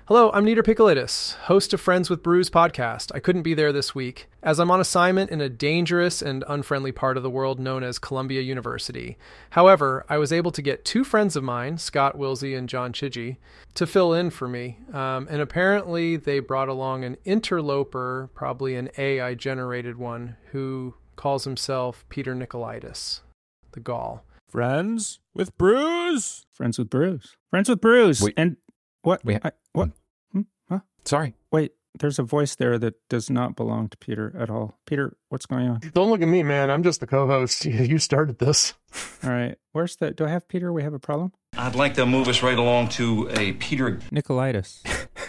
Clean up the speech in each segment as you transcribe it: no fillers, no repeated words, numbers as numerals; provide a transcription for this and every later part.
Hello, I'm Niter Piccolitis, host of Friends with Brews podcast. I couldn't be there this week, as I'm on assignment in a dangerous and unfriendly part of the world known as Columbia University. However, I was able to get two friends of mine, Scott Wilsey and John Chidgey, to fill in for me. And apparently they brought along an interloper, probably an AI-generated one, who calls himself Peter Nicolaitis, the Gaul. Friends with Brews. Friends with Brews. Friends with Brews. Wait. And what? What? Huh? Sorry. Wait, there's a voice there that does not belong to Peter at all. Peter, what's going on? Don't look at me, man. I'm just the co-host. You started this. All right. Where's the... Do I have Peter? We have a problem? I'd like to move us right along to a Peter Nicolaitis.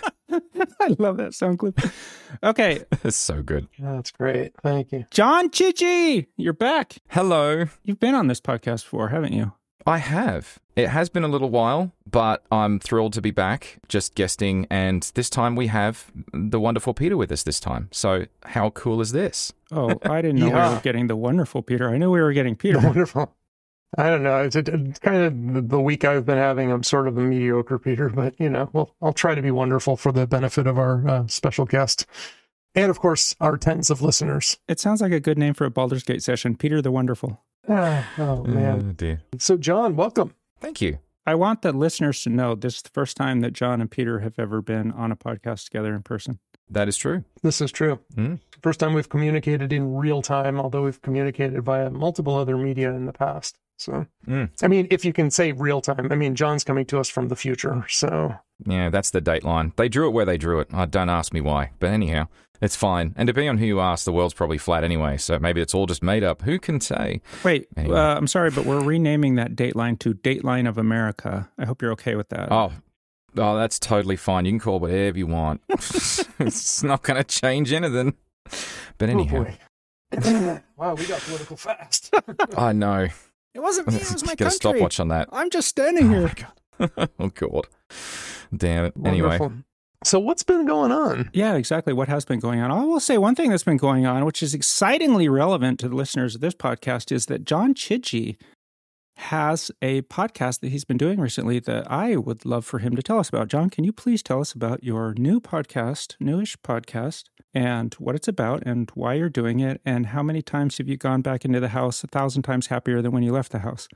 I love that sound clip. Okay. That's so good. That's great. Thank you. John Chidgey, you're back. Hello. You've been on this podcast before, haven't you? I have. It has been a little while, but I'm thrilled to be back, just guesting, and this time we have the wonderful Peter with us this time. So how cool is this? Oh, I didn't know we were getting the wonderful Peter. I knew we were getting Peter. Wonderful. I don't know. It's kind of the week I've been having. I'm sort of a mediocre Peter, but, well, I'll try to be wonderful for the benefit of our special guest. And, of course, our tens of listeners. It sounds like a good name for a Baldur's Gate session. Peter the Wonderful. Oh, man. Oh, dear. So, John, welcome. Thank you. I want the listeners to know this is the first time that John and Peter have ever been on a podcast together in person. That is true. This is true. First time we've communicated in real time, although we've communicated via multiple other media in the past. So, I mean, if you can say real time, I mean, John's coming to us from the future, so. Yeah, that's the dateline. They drew it where they drew it. Don't ask me why. But anyhow, it's fine. And depending on who you ask, the world's probably flat anyway, so maybe it's all just made up. Who can say? Wait, Anyway. I'm sorry, but we're renaming that Dateline to Dateline of America. I hope you're okay with that. Oh, that's totally fine. You can call it whatever you want. It's not going to change anything. But anyhow. Oh, boy. Wow, we got political fast. I know. It wasn't me, it was my Get a country. stopwatch on that. I'm just standing here. Oh, God. Damn it. Anyway. Wonderful. So what's been going on? Yeah, exactly. What has been going on? I will say one thing that's been going on, which is excitingly relevant to the listeners of this podcast, is that John Chidgey has a podcast that he's been doing recently that I would love for him to tell us about. John, can you please tell us about your new podcast, newish podcast, and what it's about and why you're doing it, and how many times have you gone back into the house 1,000 times happier than when you left the house?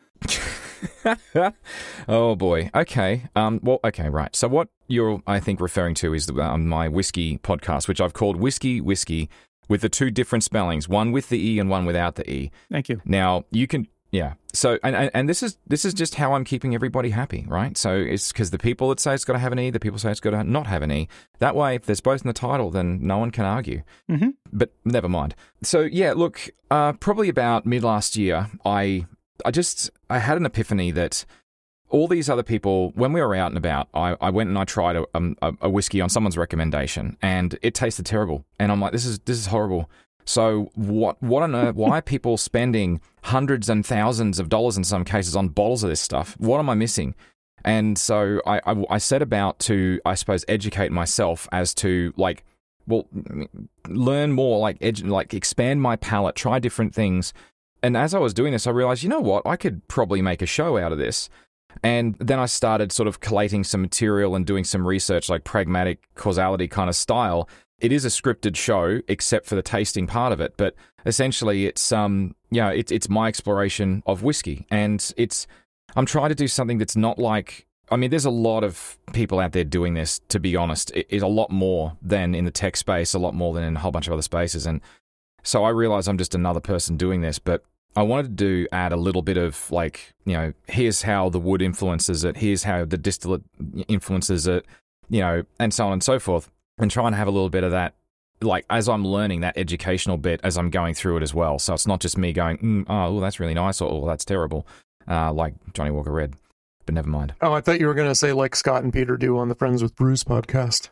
Oh, boy. Okay. Okay, right. So what you're, I think, referring to is my whiskey podcast, which I've called Whiskey, with the two different spellings, one with the E and one without the E. Thank you. Now, you can... Yeah. So, and this is just how I'm keeping everybody happy, right? So it's because the people that say it's got to have an E, the people say it's got to not have an E. That way, if there's both in the title, then no one can argue. Mm-hmm. But never mind. So yeah, look, probably about mid last year, I had an epiphany that all these other people, when we were out and about, I went and I tried a whiskey on someone's recommendation, and it tasted terrible. And I'm like, this is horrible. So what on earth, why are people spending hundreds and thousands of dollars in some cases on bottles of this stuff? What am I missing? And so I set about to, I suppose, educate myself as to, like, well, learn more, expand my palate, try different things. And as I was doing this, I realized, you know what, I could probably make a show out of this. And then I started sort of collating some material and doing some research, like pragmatic causality kind of style. It is a scripted show, except for the tasting part of it. But essentially, it's my exploration of whiskey, and I'm trying to do something that's not like. I mean, there's a lot of people out there doing this. To be honest, it's a lot more than in the tech space, a lot more than in a whole bunch of other spaces. And so I realize I'm just another person doing this, but I wanted to add a little bit of, like, here's how the wood influences it, here's how the distillate influences it, and so on and so forth. And try and have a little bit of that, like, as I'm learning, that educational bit as I'm going through it as well. So it's not just me going, oh, that's really nice, or oh, that's terrible, like Johnny Walker Red. But never mind. Oh, I thought you were going to say like Scott and Peter do on the Friends with Brews podcast.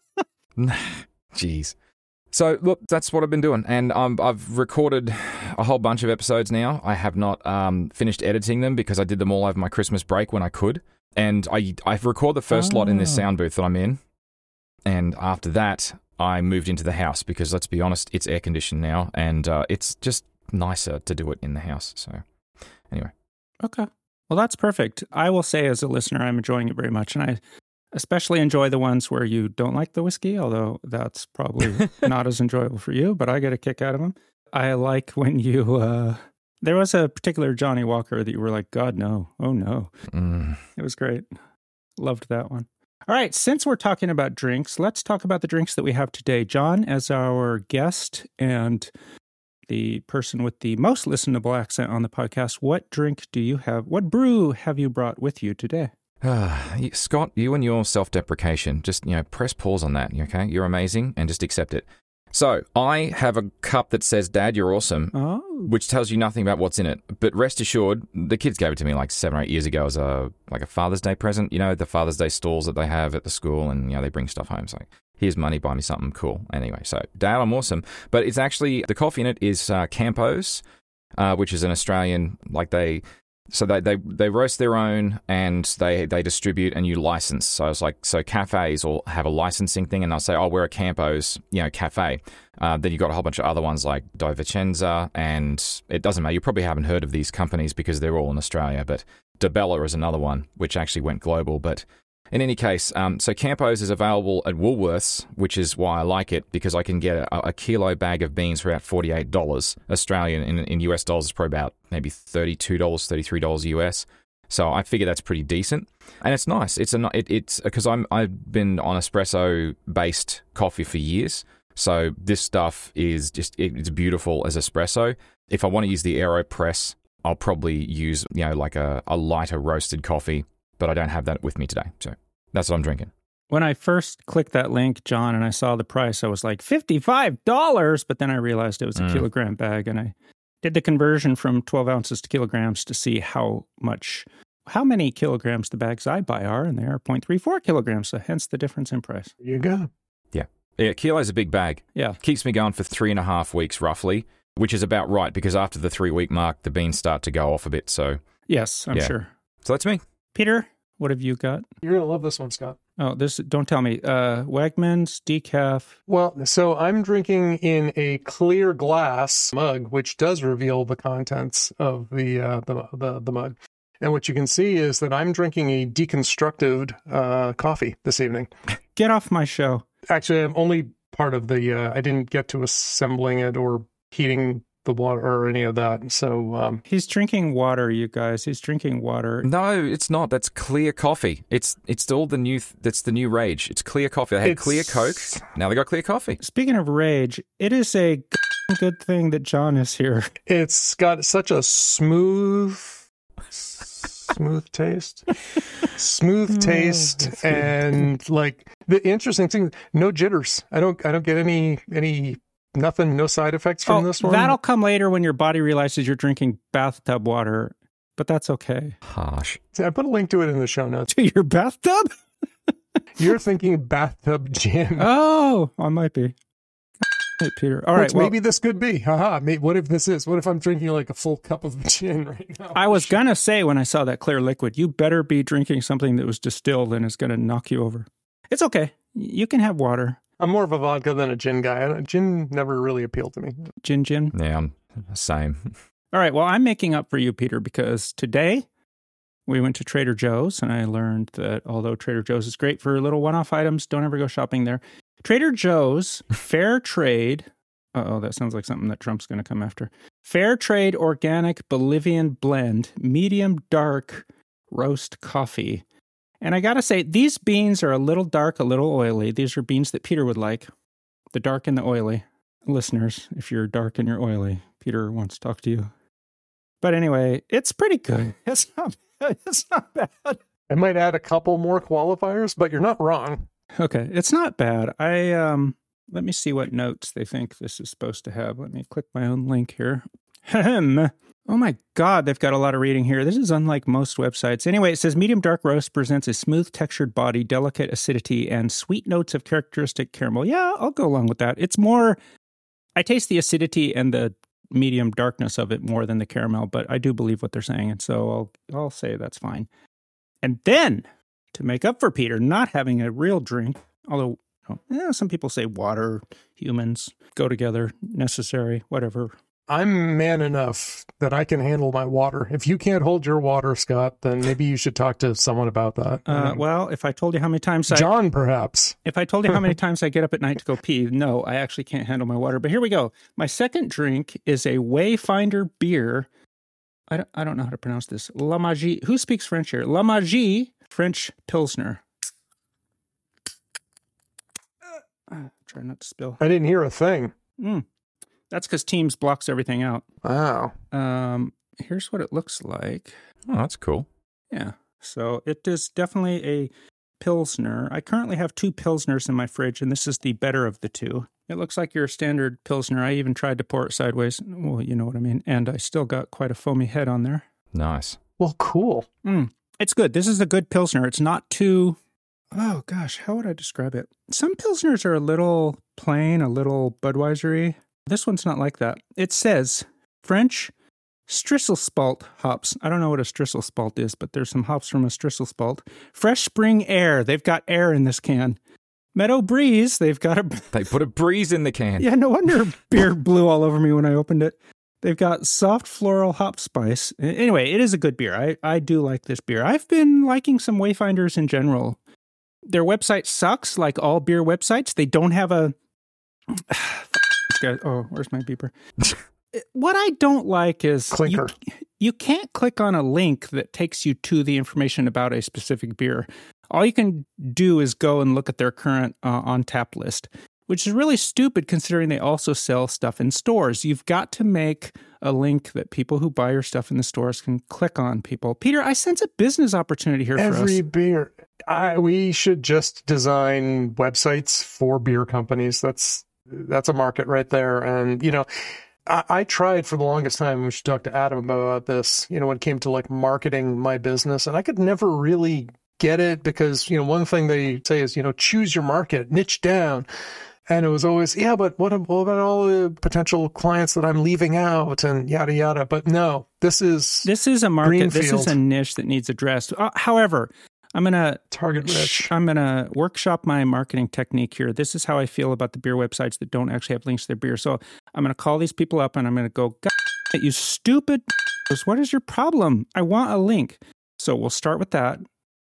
Jeez. So, look, that's what I've been doing. And I've recorded a whole bunch of episodes now. I have not finished editing them because I did them all over my Christmas break when I could. And I've recorded the first lot in this sound booth that I'm in. And after that, I moved into the house because, let's be honest, it's air-conditioned now. And it's just nicer to do it in the house. So, anyway. Okay. Well, that's perfect. I will say as a listener, I'm enjoying it very much. And especially enjoy the ones where you don't like the whiskey, although that's probably not as enjoyable for you, but I get a kick out of them. I like when you, there was a particular Johnny Walker that you were like, God, no. Oh, no. It was great. Loved that one. All right, since we're talking about drinks, let's talk about the drinks that we have today. John, as our guest and the person with the most listenable accent on the podcast, what drink do you have? What brew have you brought with you today? Scott, you and your self-deprecation, just, press pause on that, okay? You're amazing, and just accept it. So, I have a cup that says, Dad, you're awesome, which tells you nothing about what's in it. But rest assured, the kids gave it to me like 7 or 8 years ago as a Father's Day present. The Father's Day stalls that they have at the school, and, they bring stuff home. So, here's money, buy me something cool. Anyway, so, Dad, I'm awesome. But it's actually, the coffee in it is Campos, which is an Australian, So they roast their own and they distribute and you license. So it's so cafes will have a licensing thing and they'll say, oh, we're a Campos, cafe. Then you've got a whole bunch of other ones like Di Vicenza, and it doesn't matter. You probably haven't heard of these companies because they're all in Australia, but DeBella is another one which actually went global. But in any case, so Campos is available at Woolworths, which is why I like it, because I can get a kilo bag of beans for about $48 Australian. In US dollars, it's probably about maybe $32, $33 US. So I figure that's pretty decent, and it's nice. It's because I've been on espresso based coffee for years, so this stuff is just it's beautiful as espresso. If I want to use the AeroPress, I'll probably use like a lighter roasted coffee. But I don't have that with me today, so that's what I'm drinking. When I first clicked that link, John, and I saw the price, I was like, $55, but then I realized it was a kilogram bag, and I did the conversion from 12 ounces to kilograms to see how many kilograms the bags I buy are, and they are 0.34 kilograms, so hence the difference in price. There you go. Yeah, kilo's a big bag. Yeah. Keeps me going for 3.5 weeks, roughly, which is about right, because after the 3-week mark, the beans start to go off a bit, so... Yes, I'm sure. So that's me. Peter, what have you got? You're going to love this one, Scott. Oh, don't tell me. Wegmans, decaf. Well, so I'm drinking in a clear glass mug, which does reveal the contents of the mug. And what you can see is that I'm drinking a deconstructed coffee this evening. Get off my show. Actually, I'm only part of I didn't get to assembling it or heating the water or any of that. So he's drinking water, you guys. He's drinking water. No, it's not. That's clear coffee. It's all the new. That's the new rage. It's clear coffee. They had clear Coke. Now they got clear coffee. Speaking of rage, it is a good thing that John is here. It's got such a smooth taste. And like the interesting thing, no jitters. I don't get any nothing, no side effects from this one. That'll come later when your body realizes you're drinking bathtub water, but that's okay. Harsh. I put a link to it in the show notes. To your bathtub? You're thinking bathtub gin. Oh, I might be. Hey, Peter. All right. Maybe this could be. Haha. What if this is? What if I'm drinking like a full cup of gin right now? I was going to say when I saw that clear liquid, you better be drinking something that was distilled and is going to knock you over. It's okay. You can have water. I'm more of a vodka than a gin guy. Gin never really appealed to me. Gin? Yeah, I'm the same. All right. Well, I'm making up for you, Peter, because today we went to Trader Joe's and I learned that although Trader Joe's is great for little one-off items, don't ever go shopping there. Trader Joe's Fair Trade. That sounds like something that Trump's going to come after. Fair Trade Organic Bolivian Blend, medium dark roast coffee. And I got to say, these beans are a little dark, a little oily. These are beans that Peter would like. The dark and the oily. Listeners, if you're dark and you're oily, Peter wants to talk to you. But anyway, it's pretty good. It's not bad. I might add a couple more qualifiers, but you're not wrong. Okay, it's not bad. Let me see what notes they think this is supposed to have. Let me click my own link here. Oh my God, they've got a lot of reading here. This is unlike most websites. Anyway, it says medium dark roast presents a smooth textured body, delicate acidity, and sweet notes of characteristic caramel. Yeah, I'll go along with that. It's more, I taste the acidity and the medium darkness of it more than the caramel, but I do believe what they're saying, and so I'll say that's fine. And then, to make up for Peter not having a real drink, although some people say water, humans go together, necessary, whatever. I'm man enough that I can handle my water. If you can't hold your water, Scott, then maybe you should talk to someone about that. Well, if I told you how many times John, perhaps. If I told you how many times I get up at night to go pee, no, I actually can't handle my water. But here we go. My second drink is a Wayfinder beer. I don't know how to pronounce this. La Magie. Who speaks French here? La Magie French Pilsner. Try not to spill. I didn't hear a thing. That's because Teams blocks everything out. Wow. Here's what it looks like. Oh, that's cool. Yeah. So it is definitely a Pilsner. I currently have 2 Pilsners in my fridge, and this is the better of the 2. It looks like your standard Pilsner. I even tried to pour it sideways. Well, you know what I mean. And I still got quite a foamy head on there. Nice. Well, cool. It's good. This is a good Pilsner. It's not too... Oh, gosh. How would I describe it? Some Pilsners are a little plain, a little Budweiser-y. This one's not like that. It says French Strisselspalt hops. I don't know what a Strisselspalt is, but there's some hops from a Strisselspalt. Fresh spring air. They've got air in this can. Meadow breeze. They've got a... They put a breeze in the can. Yeah, no wonder beer blew all over me when I opened it. They've got soft floral hop spice. Anyway, it is a good beer. I do like this beer. I've been liking some Wayfinders in general. Their website sucks, like all beer websites. They don't have a... Oh, where's my beeper? What I don't like is Clinker. You can't click on a link that takes you to the information about a specific beer. All you can do is go and look at their current on-tap list, which is really stupid considering they also sell stuff in stores. You've got to make a link that people who buy your stuff in the stores can click on, people. Peter, I sense a business opportunity here for us. Every beer. We should just design websites for beer companies. That's a market right there. And, I tried for the longest time. We should talk to Adam about this, when it came to like marketing my business. And I could never really get it because, one thing they say is, choose your market, niche down. And it was always, yeah, but what about all the potential clients that I'm leaving out and yada, yada. But no, this is a market. Greenfield. This is a niche that needs addressed. However, I'm going to target rich. I'm going to workshop my marketing technique here. This is how I feel about the beer websites that don't actually have links to their beer. So I'm going to call these people up and I'm going to go, God, you stupid, what is your problem? I want a link. So we'll start with that.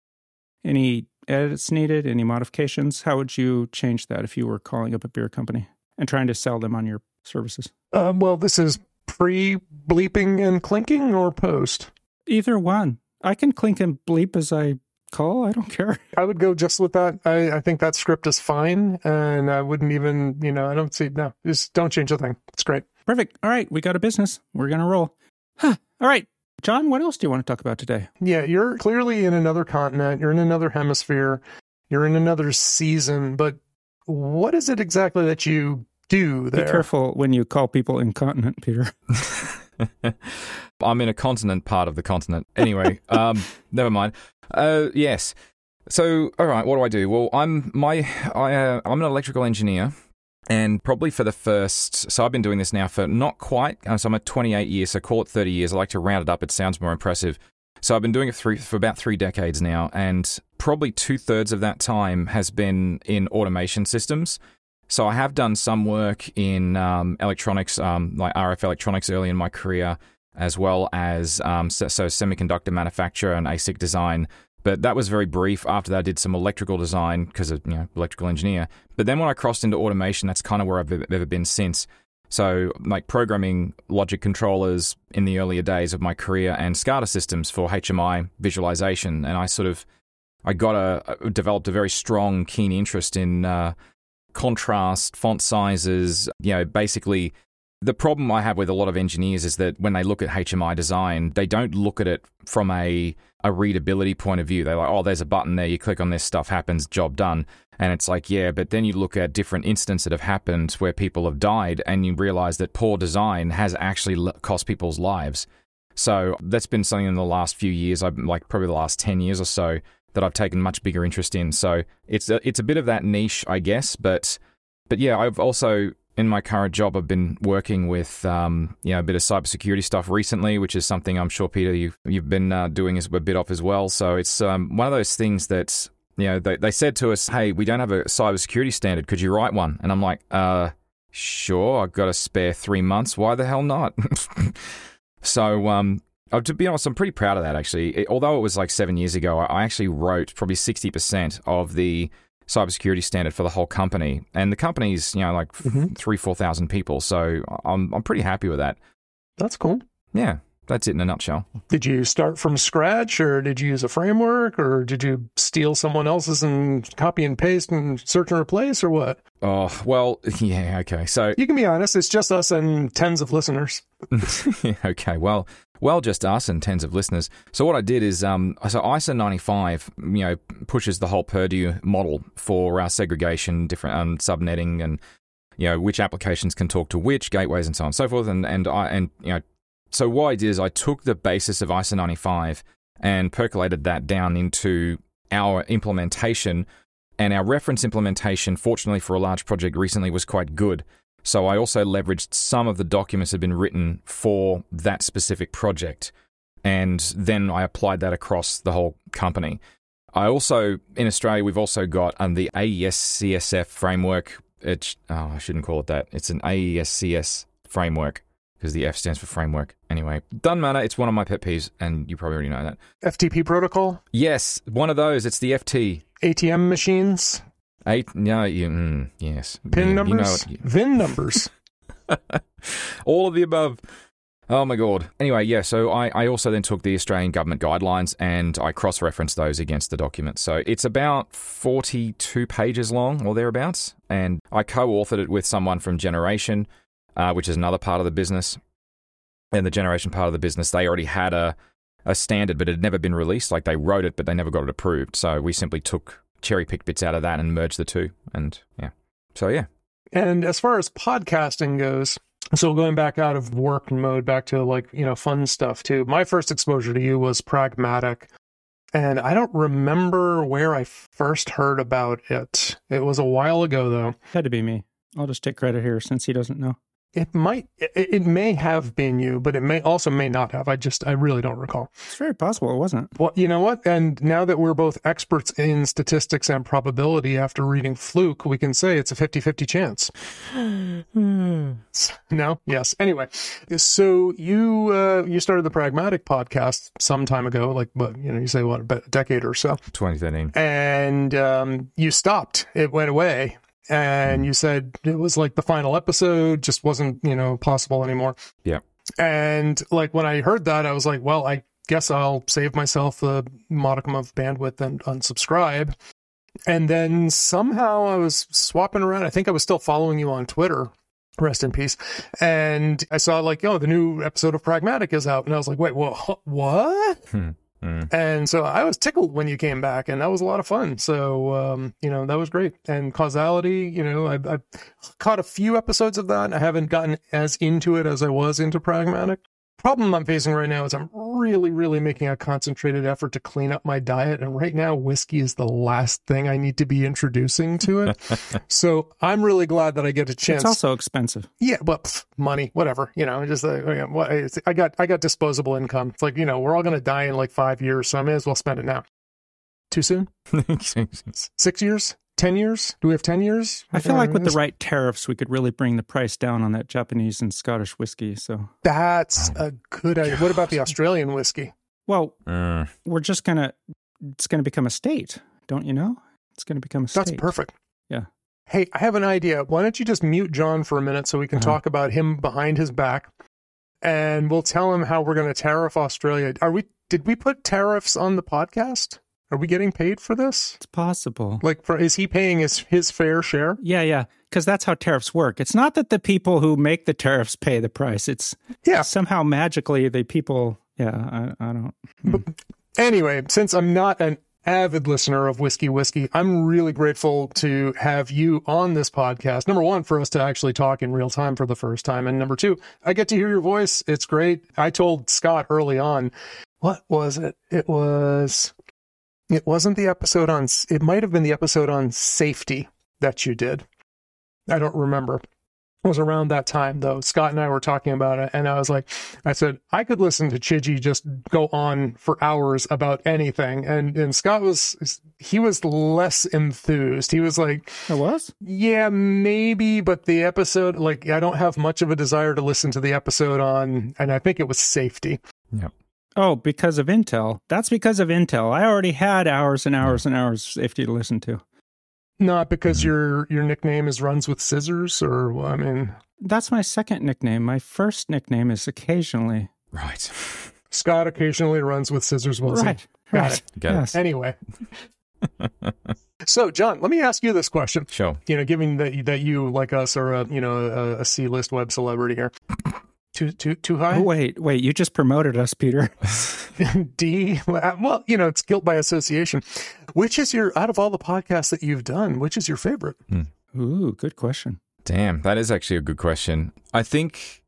Any edits needed? Any modifications? How would you change that if you were calling up a beer company and trying to sell them on your services? Well, this is pre-bleeping and clinking or post? Either one. I can clink and bleep as I call. I don't care. I would go just with that. I think that script is fine. And I wouldn't even, I don't see, no, just don't change a thing. It's great. Perfect. All right. We got a business. We're going to roll. All right. John, what else do you want to talk about today? Yeah, you're clearly in another continent. You're in another hemisphere. You're in another season. But what is it exactly that you do there? Be careful when you call people incontinent, Peter. I'm in a continent part of the continent. Anyway, never mind. Yes. So, all right, what do? Well, I'm an electrical engineer. And probably for the first, so I've been doing this now for not quite, so I'm at 28 years, so call it 30 years. I like to round it up, it sounds more impressive. So I've been doing it for about 3 decades now, and probably 2/3 of that time has been in automation systems. So I have done some work in electronics, like RF electronics early in my career, as well as so semiconductor manufacture and ASIC design. But that was very brief. After that, I did some electrical design because of electrical engineer. But then when I crossed into automation, that's kind of where I've ever been since. So like programming logic controllers in the earlier days of my career and SCADA systems for HMI visualization. And I developed a very strong, keen interest in contrast, font sizes, basically. The problem I have with a lot of engineers is that when they look at HMI design, they don't look at it from a readability point of view. They're like, oh, there's a button there, you click on this, stuff happens, job done. And it's like, yeah, but then you look at different instances that have happened where people have died and you realize that poor design has actually cost people's lives. So that's been something in the last few years, probably the last 10 years or so, that I've taken much bigger interest in. So it's a bit of that niche, I guess. But yeah, I've also... in my current job, I've been working with a bit of cybersecurity stuff recently, which is something I'm sure, Peter, you've been doing a bit of as well. So it's one of those things that they said to us, hey, we don't have a cybersecurity standard. Could you write one? And I'm like, sure, I've got a spare 3 months. Why the hell not? So, to be honest, I'm pretty proud of that, actually. Although it was like 7 years ago, I actually wrote probably 60% of the cybersecurity standard for the whole company. And the company's, like 4,000 people. So I'm pretty happy with that. That's cool. Yeah, that's it in a nutshell. Did you start from scratch, or did you use a framework, or did you steal someone else's and copy and paste and search and replace, or what? Oh, well, yeah, okay. So you can be honest. It's just us and tens of listeners. Okay, well, just us and tens of listeners. So what I did is, so ISO 95, pushes the whole Purdue model for segregation, different subnetting, and which applications can talk to which gateways and so on and so forth. So what I did is I took the basis of ISO 95 and percolated that down into our implementation, and our reference implementation, fortunately for a large project recently, was quite good. So I also leveraged some of the documents that had been written for that specific project, and then I applied that across the whole company. I also, in Australia, we've also got the AES-CSF framework. I shouldn't call it that. It's an AES-CS framework, because the F stands for framework. Anyway, doesn't matter. It's one of my pet peeves, and you probably already know that. FTP protocol? Yes, one of those. It's the FT. ATM machines? Yes. PIN numbers? VIN numbers? All of the above. Oh my God. Anyway, yeah, so I also then took the Australian government guidelines and I cross-referenced those against the document. So it's about 42 pages long or thereabouts. And I co-authored it with someone from Generation, which is another part of the business. And the Generation part of the business, they already had a standard, but it had never been released. Like, they wrote it, but they never got it approved. So we simply took cherry-picked bits out of that and merged the two. And yeah. So yeah. And as far as podcasting goes, so going back out of work mode, back to fun stuff too. My first exposure to you was Pragmatic. And I don't remember where I first heard about it. It was a while ago though. Had to be me. I'll just take credit here since he doesn't know. It may have been you, but it may not have. I really don't recall. It's very possible it wasn't. Well, you know what? And now that we're both experts in statistics and probability after reading Fluke, we can say it's a 50-50 chance. No? Yes. Anyway, so you started the Pragmatic podcast some time ago, you say about a decade or so. 2013. And you stopped. It went away. And you said it was like the final episode just wasn't, possible anymore. Yeah. And when I heard that, I was like, well, I guess I'll save myself the modicum of bandwidth and unsubscribe. And then somehow I was swapping around. I think I was still following you on Twitter. Rest in peace. And I saw the new episode of Pragmatic is out. And I was like, wait, what? And so I was tickled when you came back, and that was a lot of fun. So, that was great. And Causality, I caught a few episodes of that. I haven't gotten as into it as I was into Pragmatic. Problem I'm facing right now is I'm really, really making a concentrated effort to clean up my diet. And right now, whiskey is the last thing I need to be introducing to it. So I'm really glad that I get a chance. It's also expensive. Yeah, but money, whatever, I got disposable income. It's we're all going to die in 5 years, so I may as well spend it now. Too soon? 6 years? 10 years? Do we have 10 years? I feel like with the right tariffs, we could really bring the price down on that Japanese and Scottish whiskey. So that's a good idea. What about the Australian whiskey? Well, we're just it's going to become a state, don't you know? It's going to become a state. That's perfect. Yeah. Hey, I have an idea. Why don't you just mute John for a minute so we can talk about him behind his back, and we'll tell him how we're going to tariff Australia. Did we put tariffs on the podcast? Are we getting paid for this? It's possible. Is he paying his fair share? Yeah. Because that's how tariffs work. It's not that the people who make the tariffs pay the price. It's somehow magically the people. Yeah, I don't. But anyway, since I'm not an avid listener of Whiskey, I'm really grateful to have you on this podcast. Number one, for us to actually talk in real time for the first time. And number two, I get to hear your voice. It's great. I told Scott early on, what was it? It wasn't the episode it might have been the episode on safety that you did. I don't remember. was around that time, though. Scott and I were talking about it, and I said, I could listen to Chidgey just go on for hours about anything. And Scott was less enthused. He was like, It was? yeah, maybe, but the episode, like, I don't have much of a desire to listen to the episode on, and I think it was safety. Yep. Oh, because of Intel. That's because of Intel. I already had hours and hours and hours of safety to listen to. Not because your nickname is Runs with Scissors, or, I mean... That's my second nickname. My first nickname is Occasionally. Right. Scott occasionally runs with Scissors Wilson. Right. Got it. Got it. Yes. Anyway. So, John, let me ask you this question. Sure. Given that you, like us, are a C-list web celebrity here. Too high? Oh, wait. You just promoted us, Peter. D? Well, it's guilt by association. Which is out of all the podcasts that you've done, which is your favorite? Ooh, good question. Damn, that is actually a good question. I think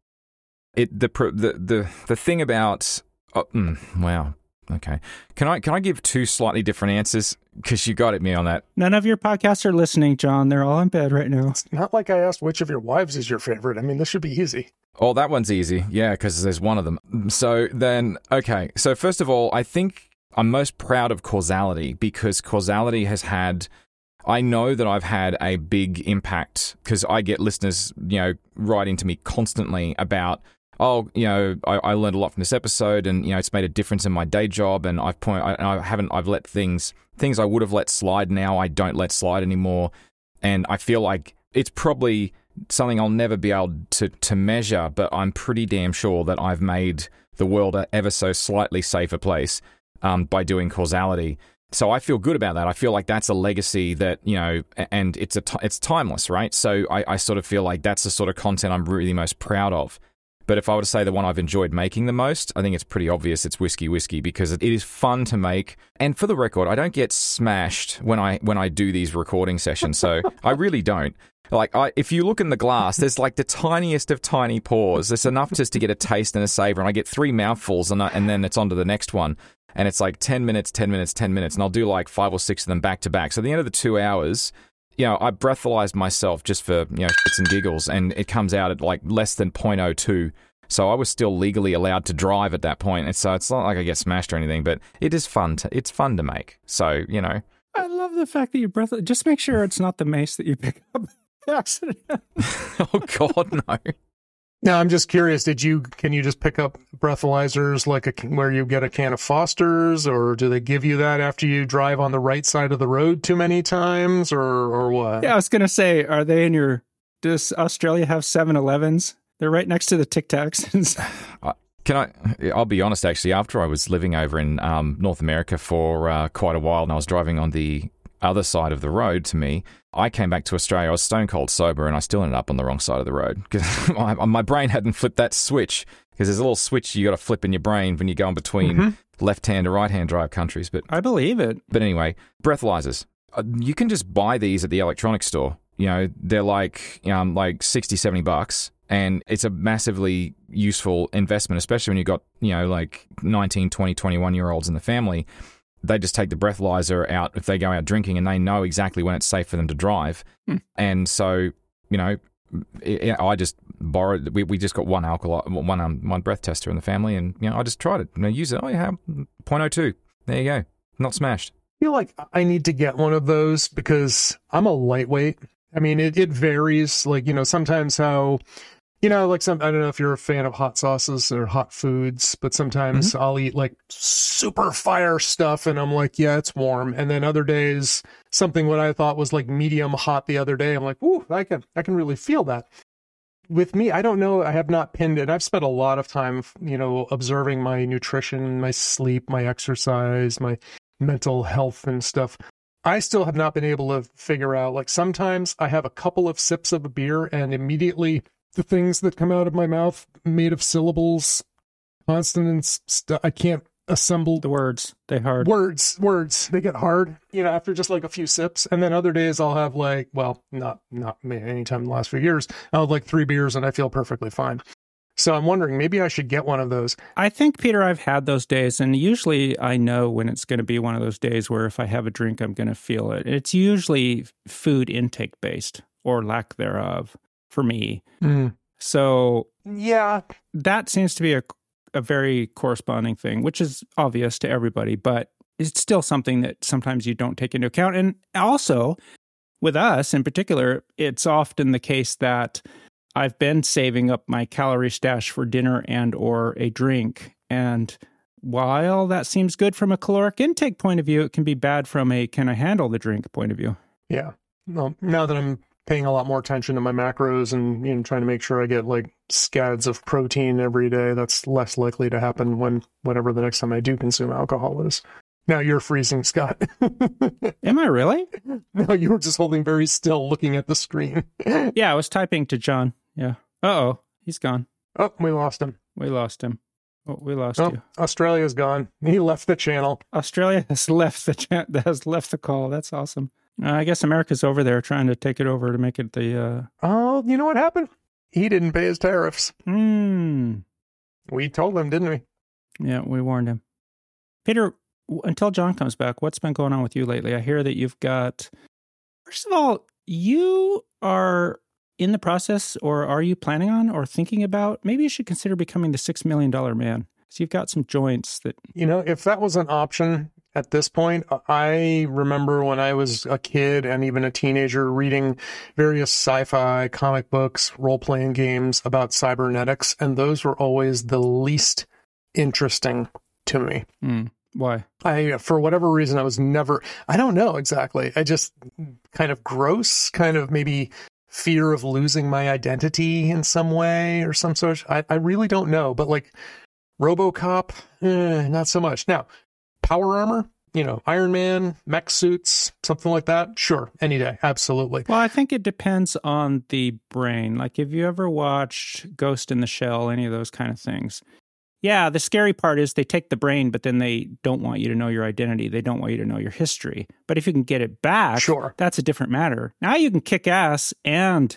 the thing about wow. Okay. Can I give two slightly different answers? Because you got at me on that. None of your podcasts are listening, John. They're all in bed right now. It's not like I asked which of your wives is your favorite. I mean, this should be easy. Oh, that one's easy. Yeah, because there's one of them. So then, okay. So first of all, I think I'm most proud of Causality because Causality has had... I know that I've had a big impact because I get listeners, writing to me constantly about, I learned a lot from this episode, and it's made a difference in my day job, and I've let things I would have let slide now I don't let slide anymore, and I feel like it's probably something I'll never be able to measure, but I'm pretty damn sure that I've made the world an ever so slightly safer place by doing Causality. So I feel good about that. I feel like that's a legacy that, and it's timeless, right? So I sort of feel like that's the sort of content I'm really most proud of. But if I were to say the one I've enjoyed making the most, I think it's pretty obvious it's Whiskey, because it is fun to make. And for the record, I don't get smashed when I do these recording sessions. So I really don't. Like, if you look in the glass, there's like the tiniest of tiny pores. There's enough just to get a taste and a savor. And I get 3 mouthfuls and then it's on to the next one. And it's like 10 minutes, 10 minutes, 10 minutes. And I'll do like 5 or 6 of them back to back. So at the end of the 2 hours, I breathalyzed myself just for, shits and giggles. And it comes out at like less than 0.02. So I was still legally allowed to drive at that point. And so it's not like I get smashed or anything, but it is fun. It's fun to make. So, I love the fact that you just make sure it's not the mace that you pick up by accident. Oh, God, no. Now, I'm just curious, can you just pick up breathalyzers where you get a can of Foster's, or do they give you that after you drive on the right side of the road too many times, or what? Yeah, I was going to say, does Australia have 7-Elevens? They're right next to the Tic Tacs. I'll be honest, actually, after I was living over in North America for quite a while, and I was driving on the other side of the road to me, I came back to Australia. I was stone cold sober, and I still ended up on the wrong side of the road because my brain hadn't flipped that switch. Because there's a little switch you got to flip in your brain when you go in between left-hand or right-hand drive countries. But I believe it. But anyway, breathalyzers. You can just buy these at the electronics store. They're like $60, $70, and it's a massively useful investment, especially when you've got like 19, 20, 21-year-olds in the family. They just take the breathalyzer out if they go out drinking, and they know exactly when it's safe for them to drive. And so, I just borrowed. We just got one one breath tester in the family, and I just tried it. Use it. Oh yeah, 0.02. There you go. Not smashed. I feel like I need to get one of those because I'm a lightweight. I mean, it varies. Like sometimes how. I don't know if you're a fan of hot sauces or hot foods, but sometimes I'll eat like super fire stuff and I'm like, yeah, it's warm. And then other days, something what I thought was like medium hot the other day, I'm like, ooh, I can really feel that. With me, I don't know. I have not pinned it. I've spent a lot of time, observing my nutrition, my sleep, my exercise, my mental health and stuff. I still have not been able to figure out, like sometimes I have a couple of sips of a beer and immediately the things that come out of my mouth made of syllables, consonants, I can't assemble the words. They hard. Words. They get hard, after just like a few sips. And then other days I'll have like, well, not any time in the last few years. I'll have like 3 beers and I feel perfectly fine. So I'm wondering, maybe I should get one of those. I think, Peter, I've had those days, and usually I know when it's going to be one of those days where if I have a drink, I'm going to feel it. It's usually food intake based or lack thereof. for me. Mm. So Yeah. that seems to be a very corresponding thing, which is obvious to everybody, but it's still something that sometimes you don't take into account. And also, with us in particular, it's often the case that I've been saving up my calorie stash for dinner and or a drink. And while that seems good from a caloric intake point of view, it can be bad from a can I handle the drink point of view. Yeah. Well, now that I'm paying a lot more attention to my macros and trying to make sure I get like scads of protein every day, that's less likely to happen whenever the next time I do consume alcohol is. Now you're freezing, Scott. Am I really? No, you were just holding very still looking at the screen. Yeah, I was typing to John. Yeah. Uh-oh, he's gone. Oh, we lost him. We lost him. Oh, we lost Oh, you. Australia's gone. He left the channel. Australia has left the call. That's awesome. I guess America's over there trying to take it over to make it the... Oh, you know what happened? He didn't pay his tariffs. We told him, didn't we? Yeah, we warned him. Peter, until John comes back, what's been going on with you lately? I hear that you've got... First of all, you are in the process, or are you planning on or thinking about, maybe you should consider becoming the $6 million man. So you've got some joints that... If that was an option at this point, I remember when I was a kid and even a teenager reading various sci-fi comic books, role-playing games about cybernetics, and those were always the least interesting to me. Why? For whatever reason, I was never... I don't know exactly. I just kind of gross, kind of maybe... fear of losing my identity in some way or some sort. I really don't know, but like RoboCop, not so much. Now, power armor, Iron Man, mech suits, something like that. Sure. Any day. Absolutely. Well, I think it depends on the brain. Like if you ever watched Ghost in the Shell, any of those kind of things. Yeah, the scary part is they take the brain, but then they don't want you to know your identity. They don't want you to know your history. But if you can get it back, sure, that's a different matter. Now you can kick ass and...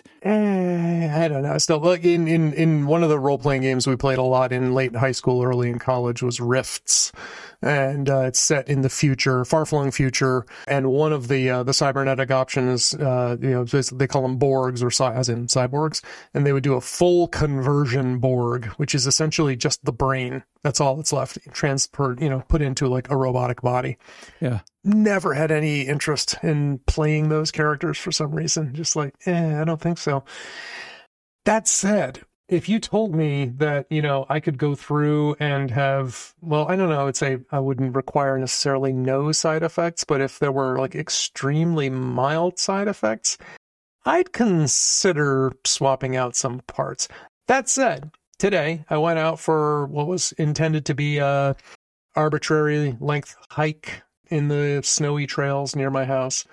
I don't know. Still, look, in one of the role-playing games we played a lot in late high school, early in college was Rifts. And it's set in the future, far-flung future. And one of the cybernetic options, they call them Borgs, or as in cyborgs. And they would do a full conversion Borg, which is essentially just the brain. That's all that's left. Put into like a robotic body. Yeah. Never had any interest in playing those characters for some reason. Just like, I don't think so. That said, if you told me that, I could go through and have, well, I don't know, I would say I wouldn't require necessarily no side effects, but if there were like extremely mild side effects, I'd consider swapping out some parts. That said, today I went out for what was intended to be a arbitrary length hike in the snowy trails near my house.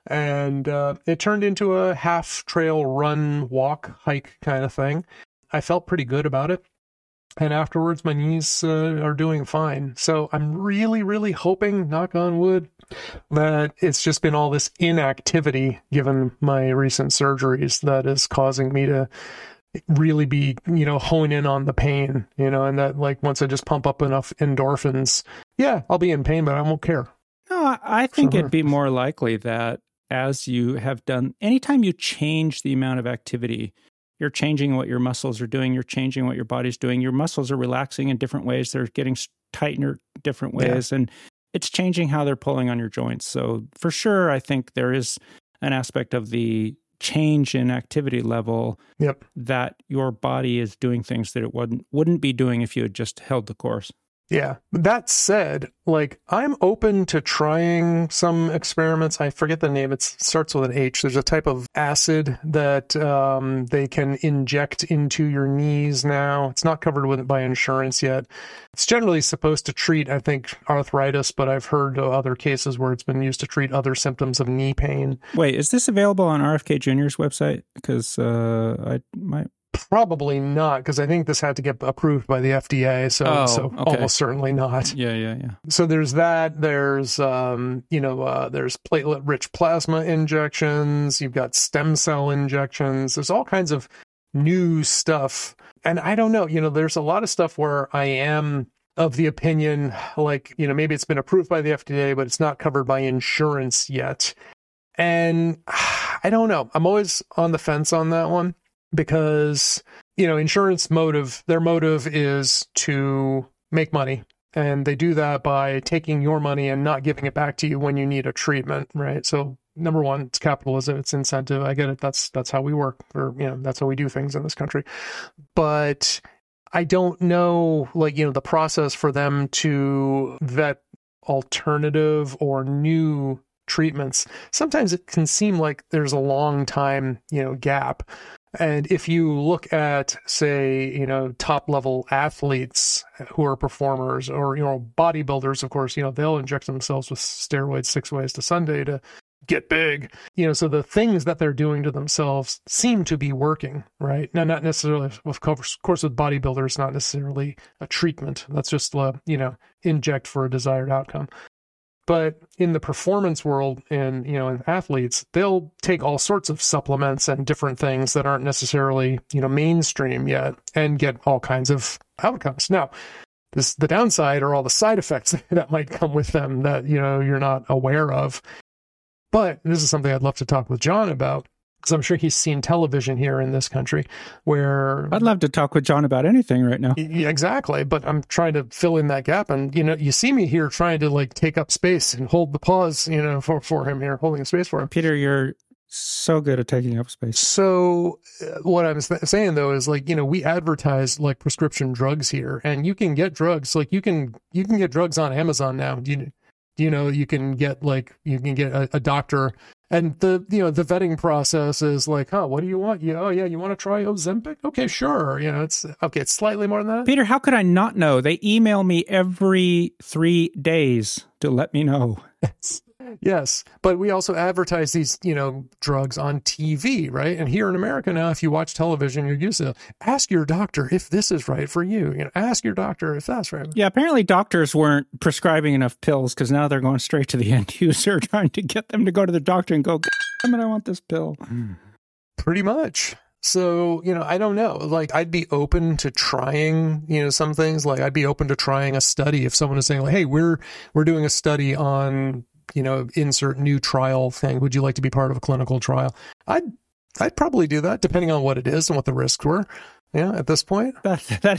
And it turned into a half trail run, walk, hike kind of thing. I felt pretty good about it. And afterwards, my knees are doing fine. So I'm really, really hoping, knock on wood, that it's just been all this inactivity, given my recent surgeries, that is causing me to really be, hone in on the pain, and that like once I just pump up enough endorphins, yeah, I'll be in pain, but I won't care. No, I think it'd be more likely that as you have done, anytime you change the amount of activity, you're changing what your muscles are doing. You're changing what your body's doing. Your muscles are relaxing in different ways. They're getting tighter different ways. Yeah. And it's changing how they're pulling on your joints. So for sure, I think there is an aspect of the change in activity level that your body is doing things that it wouldn't be doing if you had just held the course. Yeah. That said, like, I'm open to trying some experiments. I forget the name. It starts with an H. There's a type of acid that they can inject into your knees now. It's not covered by insurance yet. It's generally supposed to treat, I think, arthritis, but I've heard of other cases where it's been used to treat other symptoms of knee pain. Wait, is this available on RFK Jr.'s website? Because I might... Probably not, because I think this had to get approved by the FDA, so okay. Almost certainly not. Yeah. So there's that. There's there's platelet-rich plasma injections. You've got stem cell injections. There's all kinds of new stuff, and I don't know. There's a lot of stuff where I am of the opinion, like maybe it's been approved by the FDA, but it's not covered by insurance yet, and I don't know. I'm always on the fence on that one. because, insurance their motive is to make money. And they do that by taking your money and not giving it back to you when you need a treatment, right? So number one, it's capitalism, it's incentive. I get it. That's how we work, or, that's how we do things in this country. But I don't know, the process for them to vet alternative or new treatments. Sometimes it can seem like there's a long time, gap. And if you look at, say, top level athletes who are performers, or, bodybuilders, of course, they'll inject themselves with steroids 6 ways to Sunday to get big. So the things that they're doing to themselves seem to be working, right? Now, not necessarily, of course, with bodybuilders, not necessarily a treatment. That's just, inject for a desired outcome. But in the performance world and, in athletes, they'll take all sorts of supplements and different things that aren't necessarily, mainstream yet, and get all kinds of outcomes. Now, the downside are all the side effects that might come with them that, you're not aware of. But this is something I'd love to talk with John about, because I'm sure he's seen television here in this country where... I'd love to talk with John about anything right now. Yeah, exactly. But I'm trying to fill in that gap. And, you see me here trying to take up space and hold the pause, for him here, holding space for him. Peter, you're so good at taking up space. So what I'm saying, though, is we advertise prescription drugs here, and you can get drugs. You can get drugs on Amazon now. You can get a doctor. And the vetting process is what do you want? You want to try Ozempic? Okay, sure. It's slightly more than that. Peter, how could I not know? They email me every 3 days to let me know. Yes, but we also advertise these, drugs on TV, right? And here in America now, if you watch television, you're used to ask your doctor if this is right for you. Ask your doctor if that's right. Yeah, apparently doctors weren't prescribing enough pills, because now they're going straight to the end user, trying to get them to go to the doctor and go, damn it, I want this pill. Pretty much. So, I don't know. I'd be open to trying, some things. I'd be open to trying a study if someone is saying, hey, we're doing a study on, insert new trial thing. Would you like to be part of a clinical trial? I'd probably do that, depending on what it is and what the risks were. Yeah, at this point. That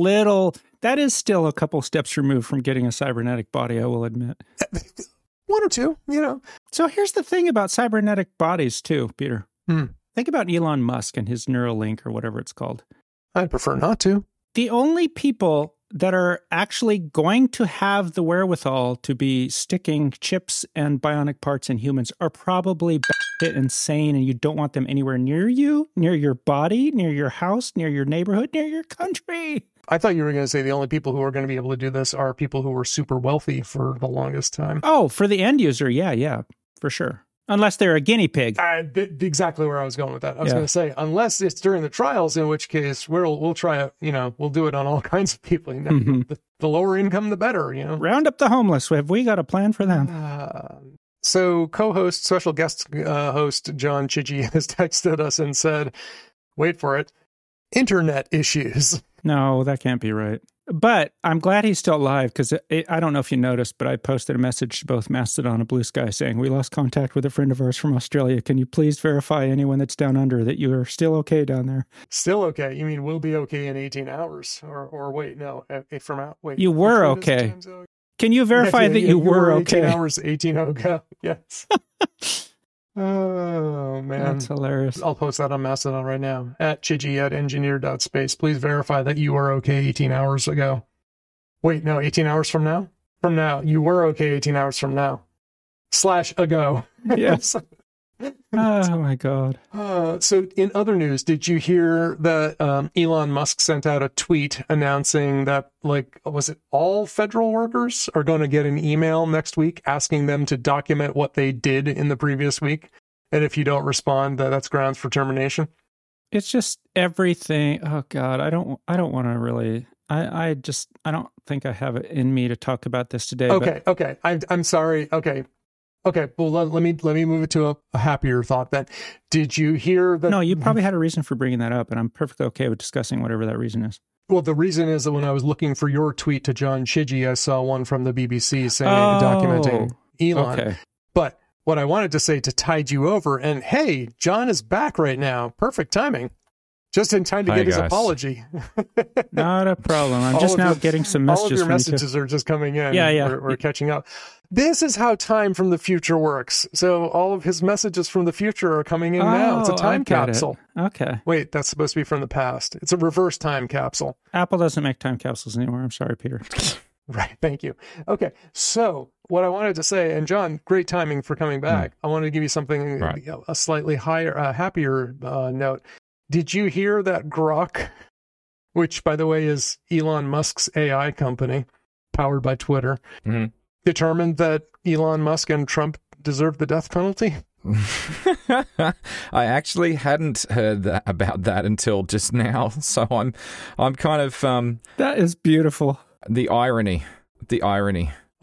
is still a couple steps removed from getting a cybernetic body, I will admit. One or two, So here's the thing about cybernetic bodies too, Peter. Think about Elon Musk and his Neuralink, or whatever it's called. I'd prefer not to. The only people that are actually going to have the wherewithal to be sticking chips and bionic parts in humans are probably insane, and you don't want them anywhere near you, near your body, near your house, near your neighborhood, near your country. I thought you were going to say the only people who are going to be able to do this are people who were super wealthy for the longest time. Oh, for the end user, yeah, for sure. Unless they're a guinea pig. Exactly where I was going with that. I was going to say, unless it's during the trials, in which case we'll try it, we'll do it on all kinds of people. The lower income, the better, Round up the homeless. Have we got a plan for them? So co-host, special guest host John Chidgey has texted us and said, wait for it, internet issues. No, that can't be right. But I'm glad he's still alive, because I don't know if you noticed, but I posted a message to both Mastodon and Blue Sky saying, we lost contact with a friend of ours from Australia. Can you please verify, anyone that's down under, that you are still okay down there? Still okay? You mean we'll be okay in 18 hours? Or wait, no. Wait. You were okay. Can you verify that you were okay? 18 hours, 18 ago. Yes. Oh, man. That's hilarious. I'll post that on Mastodon right now, at Chidgey@engineer.space. Please verify that you were okay 18 hours ago. Wait, no, 18 hours from now? From now. You were okay 18 hours from now. /ago. Yes. Oh, my God. So in other news, did you hear that Elon Musk sent out a tweet announcing that, was it all federal workers are going to get an email next week asking them to document what they did in the previous week? And if you don't respond, that's grounds for termination? It's just everything. Oh, God, I don't want to really... I don't think I have it in me to talk about this today. Okay. I'm sorry. Okay, well, let me move it to a happier thought then. Did you hear that? No, you probably had a reason for bringing that up, and I'm perfectly okay with discussing whatever that reason is. Well, the reason is that when I was looking for your tweet to John Chidgey, I saw one from the BBC saying documenting Elon. Okay. But what I wanted to say to tide you over, and hey, John is back right now. Perfect timing. Just in time to Hi, get his guys. apology. Not a problem. I'm just now getting some All of messages your from you too. messages are just coming in. Yeah. We're catching up. This is how time from the future works. So all of his messages from the future are coming in now. It's a I time get it. capsule. Okay. Wait, that's supposed to be from the past. It's a reverse time capsule. Apple doesn't make time capsules anymore. I'm sorry, Peter. Right. Thank you. Okay. So what I wanted to say, and John, great timing for coming back. I wanted to give you something, Right. a slightly higher, happier note. Did you hear that Grok, which by the way is Elon Musk's AI company, powered by Twitter, determined that Elon Musk and Trump deserve the death penalty? I actually hadn't heard about that until just now, so I'm kind of That is beautiful. the irony. I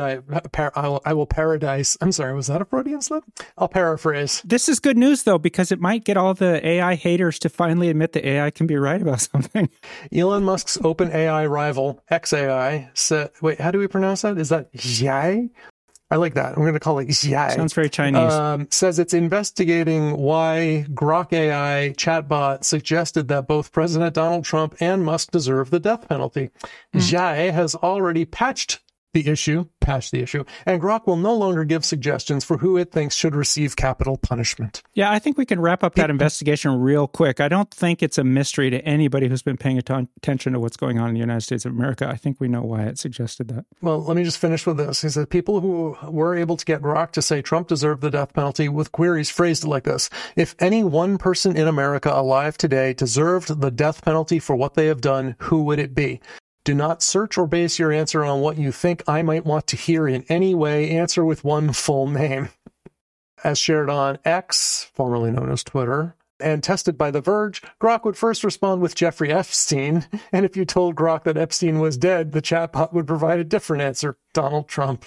will paradise. I'm sorry, was that a Freudian slip? I'll paraphrase. This is good news, though, because it might get all the AI haters to finally admit that AI can be right about something. Elon Musk's OpenAI rival, XAI, said, wait, how do we pronounce that? Is that Xiai? I like that. I'm going to call it Xiai. Sounds very Chinese. Says it's investigating why Grok AI chatbot suggested that both President Donald Trump and Musk deserve the death penalty. Xiai has already patched the issue, and Grok will no longer give suggestions for who it thinks should receive capital punishment. Yeah, I think we can wrap up that investigation real quick. I don't think it's a mystery to anybody who's been paying attention to what's going on in the United States of America. I think we know why it suggested that. Well, let me just finish with this. He said people who were able to get Grok to say Trump deserved the death penalty with queries phrased it like this. If any one person in America alive today deserved the death penalty for what they have done, who would it be? Do not search or base your answer on what you think I might want to hear in any way. Answer with one full name. As shared on X, formerly known as Twitter, and tested by The Verge, Grok would first respond with Jeffrey Epstein, and if you told Grok that Epstein was dead, the chatbot would provide a different answer, Donald Trump.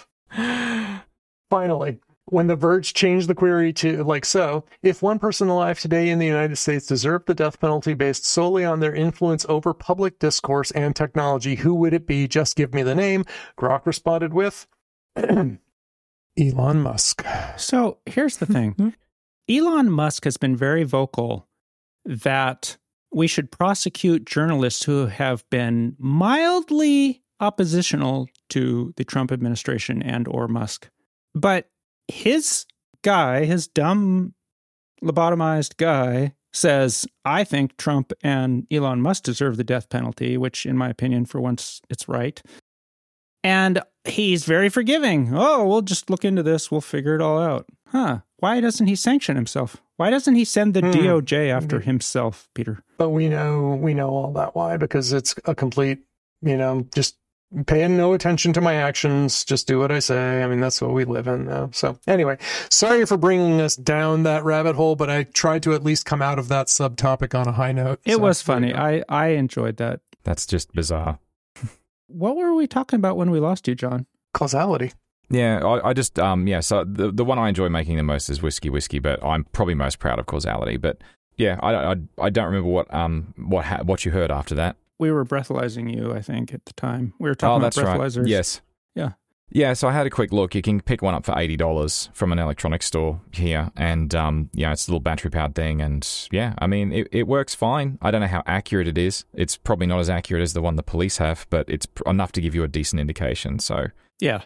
Finally, when The Verge changed the query to like so, if one person alive today in the United States deserved the death penalty based solely on their influence over public discourse and technology, who would it be? Just give me the name. Grok responded with Elon Musk. So here's the thing. Elon Musk has been very vocal that we should prosecute journalists who have been mildly oppositional to the Trump administration and or Musk. But his guy, his dumb, lobotomized guy, says, I think Trump and Elon Musk deserve the death penalty, which, in my opinion, for once, it's right. And he's very forgiving. Oh, we'll just look into this. We'll figure it all out. Huh. Why doesn't he sanction himself? Why doesn't he send the DOJ after himself, Peter? But we know all that why, because it's a complete, just paying no attention to my actions, just do what I say. I mean, that's what we live in now. So anyway, sorry for bringing us down that rabbit hole, but I tried to at least come out of that subtopic on a high note. It was funny. I enjoyed that. That's just bizarre. What were we talking about when we lost you, John? Causality. Yeah, I just so the one I enjoy making the most is whiskey, but I'm probably most proud of Causality. But yeah, I don't remember what you heard after that. We were breathalyzing you, I think, at the time. We were talking about breathalyzers. Right. Yes. Yeah. Yeah, so I had a quick look. You can pick one up for $80 from an electronics store here. And, it's a little battery-powered thing. And, yeah, I mean, it works fine. I don't know how accurate it is. It's probably not as accurate as the one the police have, but it's enough to give you a decent indication. So, yeah,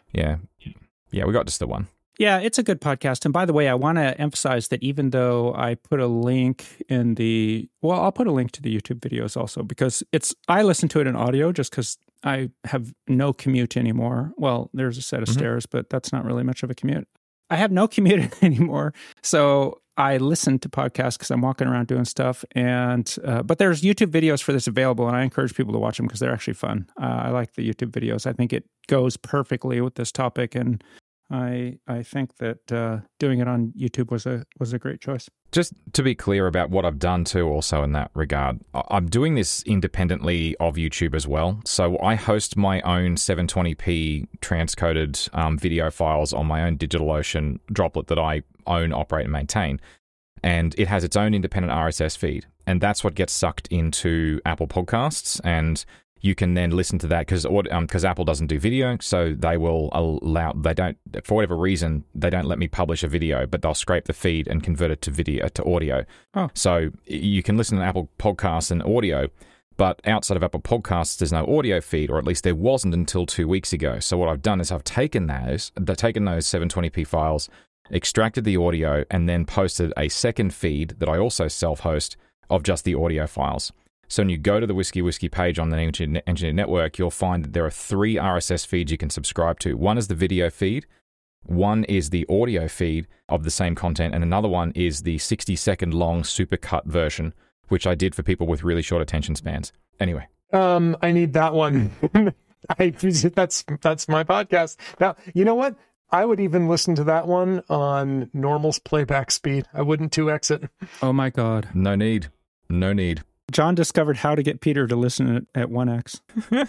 we got just the one. Yeah, it's a good podcast. And by the way, I want to emphasize that even though I put a link I'll put a link to the YouTube videos also, because I listen to it in audio just because I have no commute anymore. Well, there's a set of stairs, but that's not really much of a commute. I have no commute anymore. So I listen to podcasts because I'm walking around doing stuff. And but there's YouTube videos for this available, and I encourage people to watch them because they're actually fun. I like the YouTube videos. I think it goes perfectly with this topic, and I think that doing it on YouTube was a great choice. Just to be clear about what I've done too also in that regard, I'm doing this independently of YouTube as well. So I host my own 720p transcoded video files on my own DigitalOcean droplet that I own, operate, and maintain. And it has its own independent RSS feed. And that's what gets sucked into Apple Podcasts. And you can then listen to that because Apple doesn't do video, so they will allow, they don't, for whatever reason, they don't let me publish a video, but they'll scrape the feed and convert it to audio. Oh. So you can listen to Apple Podcasts and audio, but outside of Apple Podcasts, there's no audio feed, or at least there wasn't until 2 weeks ago. So what I've done is I've taken those 720p files, extracted the audio, and then posted a second feed that I also self-host of just the audio files. So when you go to the Whiskey Whiskey page on the Engineer Network, you'll find that there are 3 RSS feeds you can subscribe to. One is the video feed, one is the audio feed of the same content, and another one is the 60-second long supercut version, which I did for people with really short attention spans. Anyway. I need that one. That's my podcast. Now, you know what? I would even listen to that one on normal playback speed. I wouldn't 2x it. Oh my God. No need. John discovered how to get Peter to listen at 1x.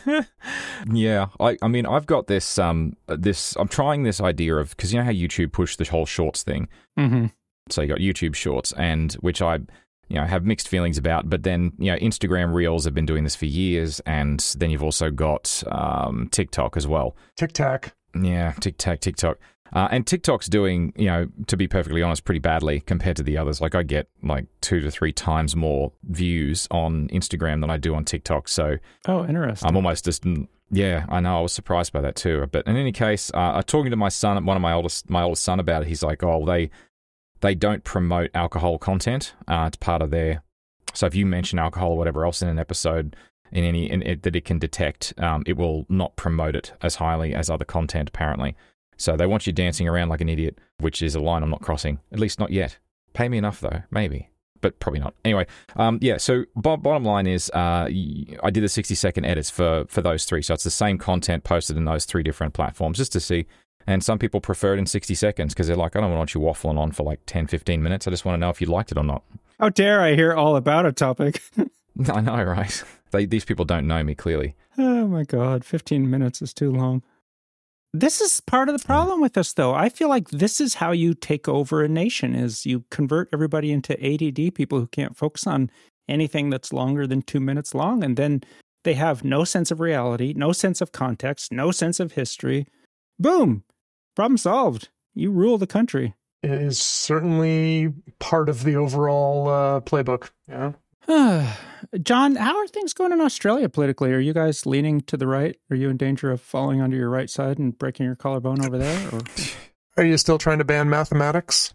Yeah, I mean, I've got this. I'm trying this idea of, because you know how YouTube pushed the whole Shorts thing. Mm-hmm. So you got YouTube Shorts, and which I, have mixed feelings about. But then Instagram Reels have been doing this for years, and then you've also got TikTok as well. TikTok. Yeah, TikTok. And TikTok's doing, to be perfectly honest, pretty badly compared to the others. Like I get 2 to 3 times more views on Instagram than I do on TikTok. So interesting. I'm almost just, yeah, I know. I was surprised by that too. But in any case, talking to my son, one of my oldest son about it, he's like, oh, they don't promote alcohol content. It's part of their, so if you mention alcohol or whatever else in an episode, that it can detect, it will not promote it as highly as other content, apparently. So they want you dancing around like an idiot, which is a line I'm not crossing, at least not yet. Pay me enough, though, maybe, but probably not. Anyway, so bottom line is I did the 60-second edits for those 3. So it's the same content posted in those 3 different platforms just to see. And some people prefer it in 60 seconds because they're like, I don't want you waffling on for 10, 15 minutes. I just want to know if you liked it or not. How dare I hear all about a topic? I know, right? These people don't know me, clearly. Oh, my God. 15 minutes is too long. This is part of the problem with us, though. I feel like this is how you take over a nation, is you convert everybody into ADD people who can't focus on anything that's longer than 2 minutes long. And then they have no sense of reality, no sense of context, no sense of history. Boom. Problem solved. You rule the country. It is certainly part of the overall playbook. Yeah. John, how are things going in Australia politically? Are you guys leaning to the right? Are you in danger of falling onto your right side and breaking your collarbone over there? Or are you still trying to ban mathematics?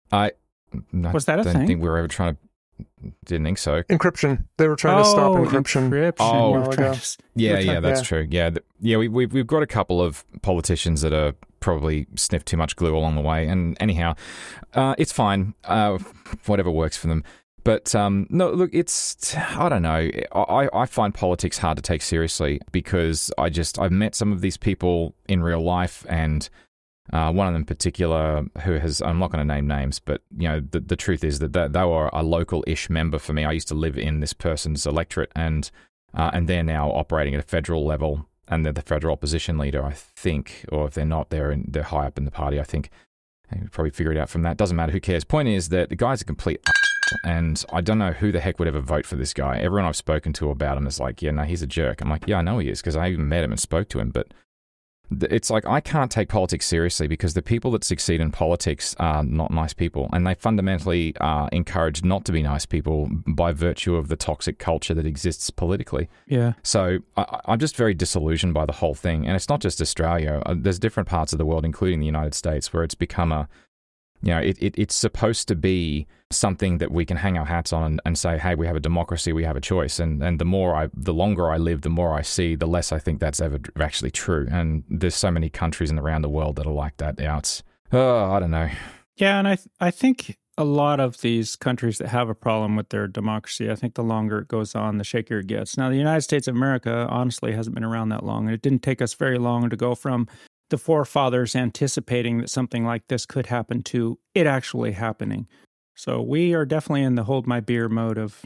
Was that a thing? I don't think we were ever trying to. Didn't think so. Encryption. They were trying to stop encryption. Yeah, that's true. Yeah, we've got a couple of politicians that are probably sniffed too much glue along the way. And anyhow, it's fine. Whatever works for them. But no, look, I don't know. I find politics hard to take seriously because I've met some of these people in real life, and one of them in particular who has, I'm not going to name names, but the truth is that they were a local-ish member for me. I used to live in this person's electorate, and they're now operating at a federal level, and they're the federal opposition leader, I think, or if they're not, they're high up in the party, I think. You probably figure it out from that. Doesn't matter. Who cares? Point is that the guy's a complete and I don't know who the heck would ever vote for this guy. Everyone I've spoken to about him is like, yeah, no, he's a jerk. I'm like, yeah, I know he is because I even met him and spoke to him. But it's like I can't take politics seriously because the people that succeed in politics are not nice people. And they fundamentally are encouraged not to be nice people by virtue of the toxic culture that exists politically. Yeah. So I'm just very disillusioned by the whole thing. And it's not just Australia. There's different parts of the world, including the United States, where it's become a, it's supposed to be something that we can hang our hats on and say, hey, we have a democracy, we have a choice. And the longer I live, the more I see, the less I think that's ever actually true. And there's so many countries around the world that are like that. Yeah, I don't know. Yeah, and I think a lot of these countries that have a problem with their democracy, I think the longer it goes on, the shakier it gets. Now, the United States of America honestly hasn't been around that long, and it didn't take us very long to go from the forefathers anticipating that something like this could happen to it actually happening. So we are definitely in the hold my beer mode of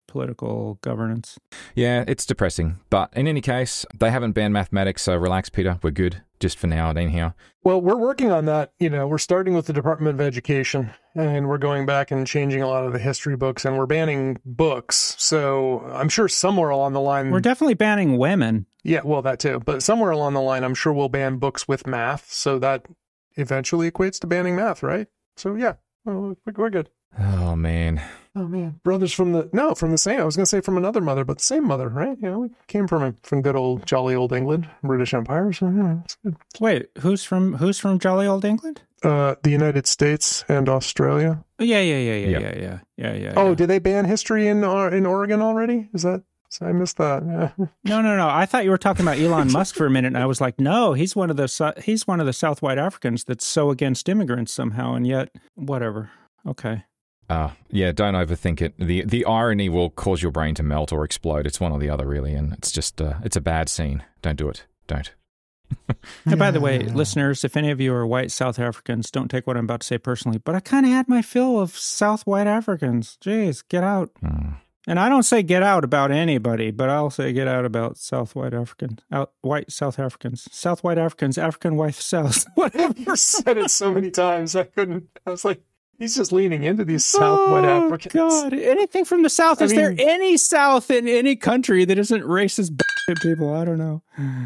political governance. Yeah, it's depressing. But in any case, they haven't banned mathematics, so relax, Peter. We're good. Just for now, anyhow. Well, we're working on that. We're starting with the Department of Education, and we're going back and changing a lot of the history books, and we're banning books. So I'm sure somewhere along the line... We're definitely banning women. Yeah, well, that too. But somewhere along the line, I'm sure we'll ban books with math, so that eventually equates to banning math, right? So yeah, we're good. Oh, man. Oh, man. Brothers from the same, I was going to say from another mother, but the same mother, right? We came from good old, jolly old England, British Empire, so it's good. Wait, who's from jolly old England? The United States and Australia. Yeah. Oh, did they ban history in Oregon already? I missed that. Yeah. No. I thought you were talking about Elon Musk for a minute, and I was like, no, he's one of the South White Africans that's so against immigrants somehow, and yet, whatever. Okay. Yeah, don't overthink it. The irony will cause your brain to melt or explode. It's one or the other, really, and it's just it's a bad scene. Don't do it. Don't. And by the way, listeners, if any of you are white South Africans, don't take what I'm about to say personally, but I kind of had my fill of South White Africans. Jeez, get out. And I don't say get out about anybody, but I'll say get out about South White Africans, white South Africans, South White Africans, African white South. Whatever. I've said it so many times, I was like, he's just leaning into these South White Africans. God, anything from the South? Is there any South in any country that isn't racist people? I don't know.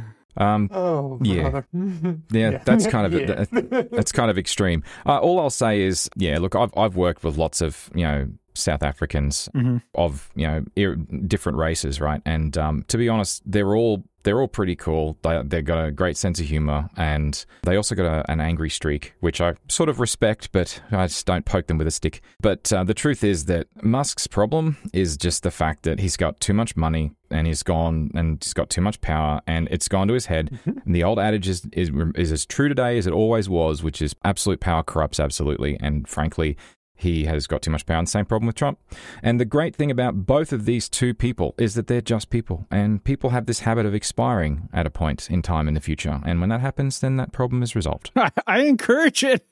Yeah, that's kind of that's kind of extreme. All I'll say is, look, I've worked with lots of South Africans of different races, right? And to be honest, they're all pretty cool. They've got a great sense of humor, and they also got an angry streak, which I sort of respect, but I just don't poke them with a stick. But the truth is that Musk's problem is just the fact that he's got too much money, and he's got too much power, and it's gone to his head. And the old adage is as true today as it always was, which is absolute power corrupts absolutely, and frankly, he has got too much power. And the same problem with Trump. And the great thing about both of these two people is that they're just people. And people have this habit of expiring at a point in time in the future. And when that happens, then that problem is resolved. I encourage it.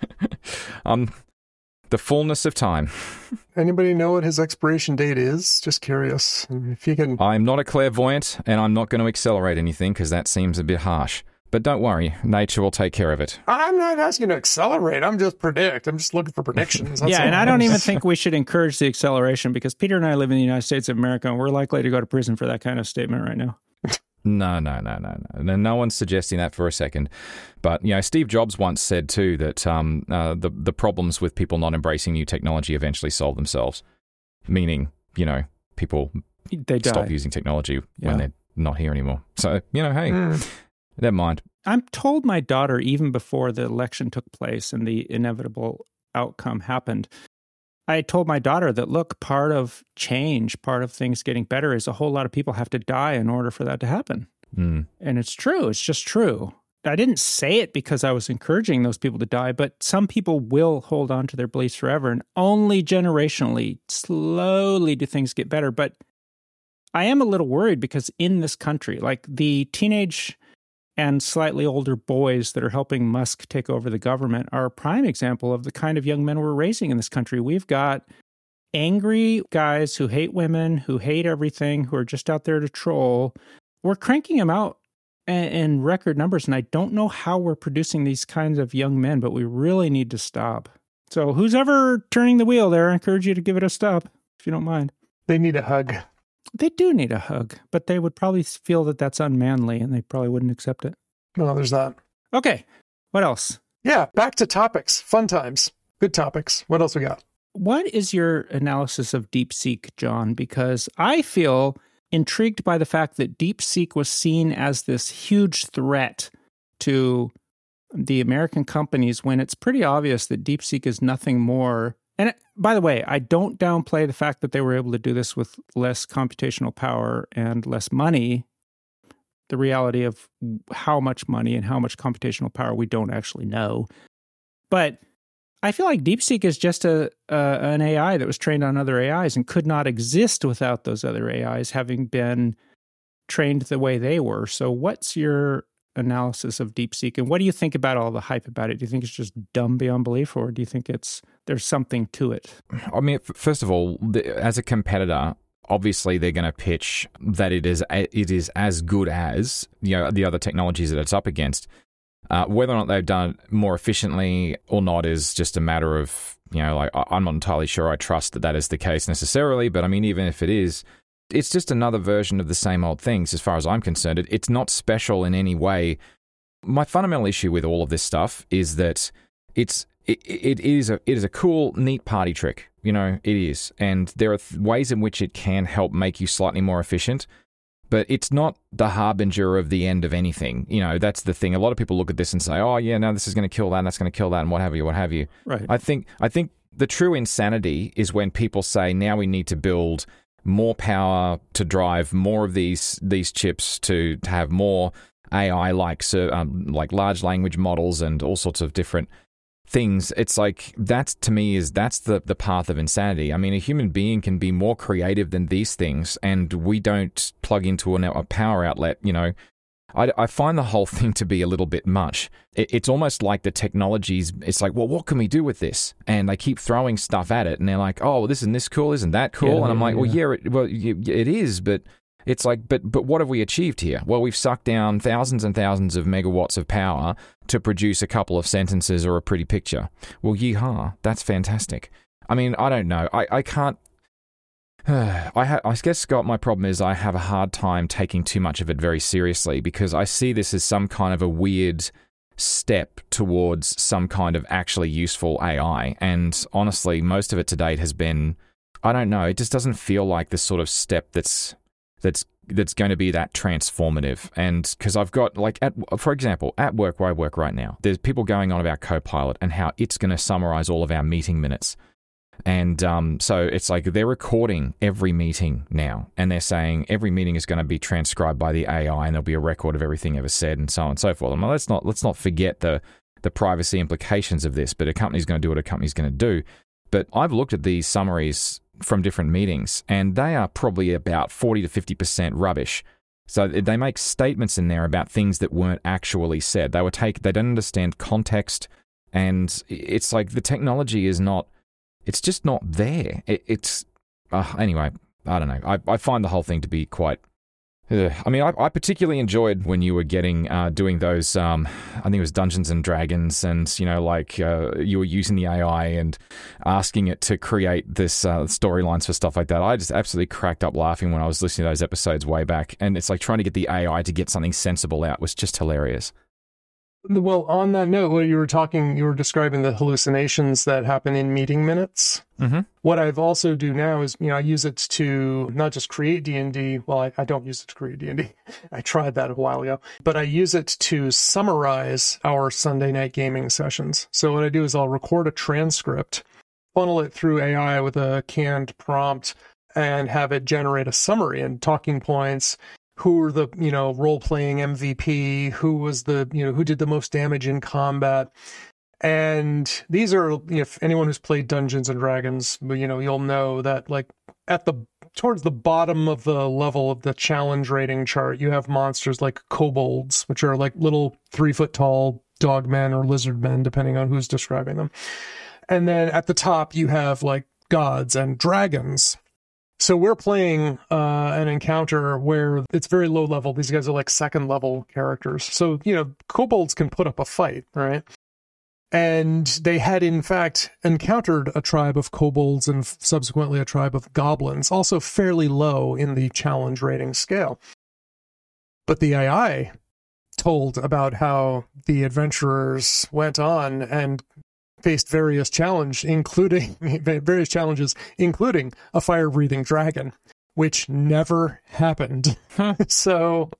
The fullness of time. Anybody know what his expiration date is? Just curious. If you can... I'm not a clairvoyant, and I'm not going to accelerate anything because that seems a bit harsh. But don't worry, nature will take care of it. I'm not asking to accelerate. I'm just looking for predictions. Yeah, and I don't even think we should encourage the acceleration because Peter and I live in the United States of America, and we're likely to go to prison for that kind of statement right now. No. No one's suggesting that for a second. But, Steve Jobs once said, too, that the problems with people not embracing new technology eventually solve themselves. Meaning, people stop using technology when they're not here anymore. So, hey... Never mind. I'm told my daughter, even before the election took place and the inevitable outcome happened, I told my daughter that, look, part of change, part of things getting better is a whole lot of people have to die in order for that to happen. And it's true. It's just true. I didn't say it because I was encouraging those people to die, but some people will hold on to their beliefs forever, and only generationally, slowly do things get better. But I am a little worried because in this country, like the teenage and slightly older boys that are helping Musk take over the government are a prime example of the kind of young men we're raising in this country. We've got angry guys who hate women, who hate everything, who are just out there to troll. We're cranking them out in record numbers, and I don't know how we're producing these kinds of young men, but we really need to stop. So who's ever turning the wheel there, I encourage you to give it a stop, if you don't mind. They need a hug. They do need a hug, but they would probably feel that that's unmanly, and they probably wouldn't accept it. No, there's that. Okay, what else? Yeah, back to topics. Fun times. Good topics. What else we got? What is your analysis of DeepSeek, John? Because I feel intrigued by the fact that DeepSeek was seen as this huge threat to the American companies when it's pretty obvious that DeepSeek is nothing more. And by the way, I don't downplay the fact that they were able to do this with less computational power and less money. The reality of how much money and how much computational power we don't actually know. But I feel like DeepSeek is just an AI that was trained on other AIs and could not exist without those other AIs having been trained the way they were. So what's your analysis of DeepSeek, and what do you think about all the hype about it? Do you think it's just dumb beyond belief, or do you think there's something to it? I mean, first of all, as a competitor, obviously they're going to pitch that it is as good as the other technologies that it's up against. Whether or not they've done it more efficiently or not is just a matter of, I'm not entirely sure I trust that is the case necessarily, but I mean, even if it is, it's just another version of the same old things as far as I'm concerned. It's not special in any way. My fundamental issue with all of this stuff is that it is a cool, neat party trick. It is. And there are ways in which it can help make you slightly more efficient, but it's not the harbinger of the end of anything. That's the thing. A lot of people look at this and say, oh, yeah, no, this is going to kill that, and that's going to kill that, and what have you. Right. I think the true insanity is when people say, now we need to build more power to drive more of these chips to have more AI like large language models and all sorts of different things. It's like, that's the path of insanity. I mean, a human being can be more creative than these things, and we don't plug into a power outlet. I find the whole thing to be a little bit much. It's almost like the technologies, it's like, well, what can we do with this? And they keep throwing stuff at it, and they're like, oh, well, isn't this cool? Isn't that cool? Yeah, and I'm like, well, it is, but it's like, but what have we achieved here? Well, we've sucked down thousands and thousands of megawatts of power to produce a couple of sentences or a pretty picture. Well, yeehaw, that's fantastic. I mean, I don't know. I can't... I guess, Scott, my problem is I have a hard time taking too much of it very seriously, because I see this as some kind of a weird step towards some kind of actually useful AI. And honestly, most of it to date has been, I don't know, it just doesn't feel like the sort of step that's going to be that transformative. And because I've got, for example, at work where I work right now, there's people going on about Copilot and how it's going to summarize all of our meeting minutes. And so it's like they're recording every meeting now, and they're saying every meeting is going to be transcribed by the AI, and there'll be a record of everything ever said, and so on and so forth. I mean, let's not forget the privacy implications of this. But a company's going to do what a company's going to do. But I've looked at these summaries from different meetings, and they are probably about 40 to 50% rubbish. So they make statements in there about things that weren't actually said. They don't understand context, and it's like the technology is not. It's just not there. Anyway, I don't know. I find the whole thing to be quite... I mean, I particularly enjoyed when you were doing those, I think it was Dungeons and Dragons, and, you were using the AI and asking it to create this storylines for stuff like that. I just absolutely cracked up laughing when I was listening to those episodes way back. And it's like trying to get the AI to get something sensible out was just hilarious. Well, on that note, you were describing the hallucinations that happen in meeting minutes. Mm-hmm. What I've also do now is, I use it to not just create D&D. Well, I don't use it to create D&D. I tried that a while ago. But I use it to summarize our Sunday night gaming sessions. So what I do is I'll record a transcript, funnel it through AI with a canned prompt, and have it generate a summary and talking points. Who were the, role-playing MVP? Who was who did the most damage in combat? And these are, if anyone who's played Dungeons and Dragons, you'll know that towards the bottom of the level of the challenge rating chart, you have monsters like kobolds, which are like little 3-foot-tall dogmen or lizard men, depending on who's describing them. And then at the top, you have like gods and dragons. So we're playing an encounter where it's very low level. These guys are like second level characters. So, kobolds can put up a fight, right? And they had, in fact, encountered a tribe of kobolds and subsequently a tribe of goblins, also fairly low in the challenge rating scale. But the AI told about how the adventurers went on and faced various challenges, including a fire-breathing dragon, which never happened. So,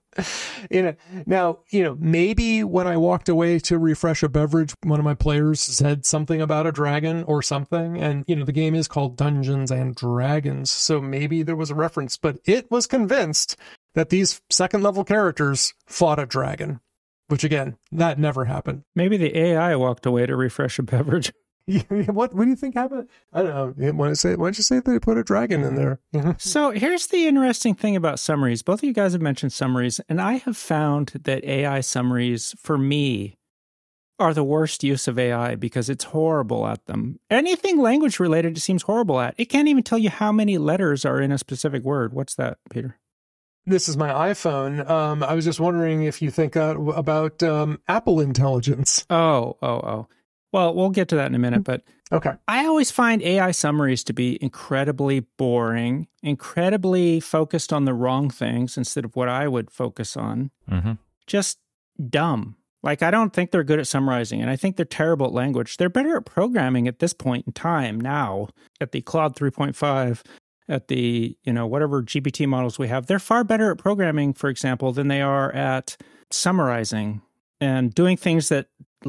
maybe when I walked away to refresh a beverage, one of my players said something about a dragon or something, and, the game is called Dungeons and Dragons, so maybe there was a reference, but it was convinced that these second-level characters fought a dragon. Which, again, that never happened. Maybe the AI walked away to refresh a beverage. What do you think happened? I don't know. Why don't you say they put a dragon in there? So here's the interesting thing about summaries. Both of you guys have mentioned summaries, and I have found that AI summaries, for me, are the worst use of AI because it's horrible at them. Anything language related, it seems horrible at. It can't even tell you how many letters are in a specific word. What's that, Peter? This is my iPhone. I was just wondering if you think about Apple Intelligence. Oh. Well, we'll get to that in a minute, but okay. I always find AI summaries to be incredibly boring, incredibly focused on the wrong things instead of what I would focus on. Mm-hmm. Just dumb. Like, I don't think they're good at summarizing, and I think they're terrible at language. They're better at programming at this point in time now, at the Claude 3.5, at the, whatever GPT models we have. They're far better at programming, for example, than they are at summarizing and doing things that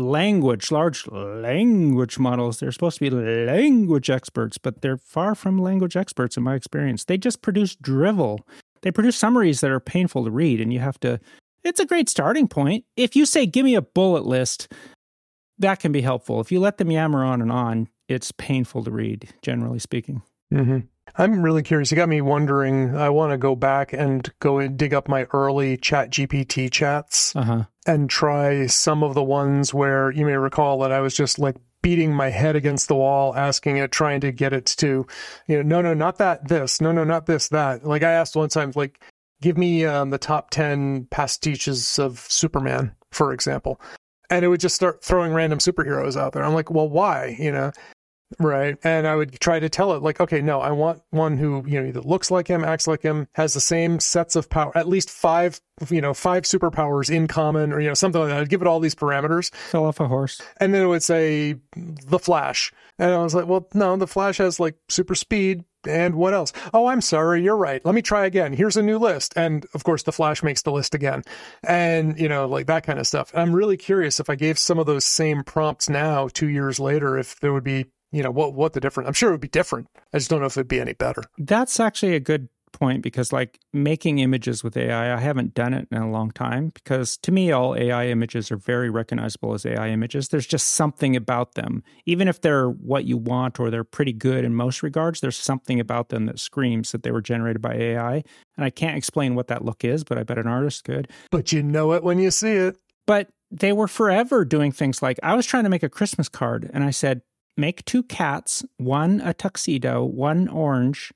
large language models, they're supposed to be language experts, but they're far from language experts in my experience. They just produce drivel. They produce summaries that are painful to read, and it's a great starting point. If you say, give me a bullet list, that can be helpful. If you let them yammer on and on, it's painful to read, generally speaking. Mm-hmm. I'm really curious. You got me wondering. I want to go back and go and dig up my early ChatGPT chats and try some of the ones where you may recall that I was just like beating my head against the wall, asking it, trying to get it to, no, not that, this, no, not this, that. Like I asked one time, like, give me the top 10 pastiches of Superman, for example. And it would just start throwing random superheroes out there. I'm like, well, why? Right. And I would try to tell it, like, okay, no, I want one who, either looks like him, acts like him, has the same sets of power, at least five superpowers in common, or, something like that. I'd give it all these parameters. Fell off a horse. And then it would say the Flash. And I was like, well, no, the Flash has like super speed. And what else? Oh, I'm sorry. You're right. Let me try again. Here's a new list. And of course, the Flash makes the list again. And, like that kind of stuff. I'm really curious if I gave some of those same prompts now, 2 years later, if there would be, what the difference. I'm sure it would be different. I just don't know if it'd be any better. That's actually a good point because like making images with AI, I haven't done it in a long time because to me, all AI images are very recognizable as AI images. There's just something about them. Even if they're what you want or they're pretty good in most regards, there's something about them that screams that they were generated by AI. And I can't explain what that look is, but I bet an artist could. But you know it when you see it. But they were forever doing things like, I was trying to make a Christmas card and I said, make 2 cats, one a tuxedo, one orange,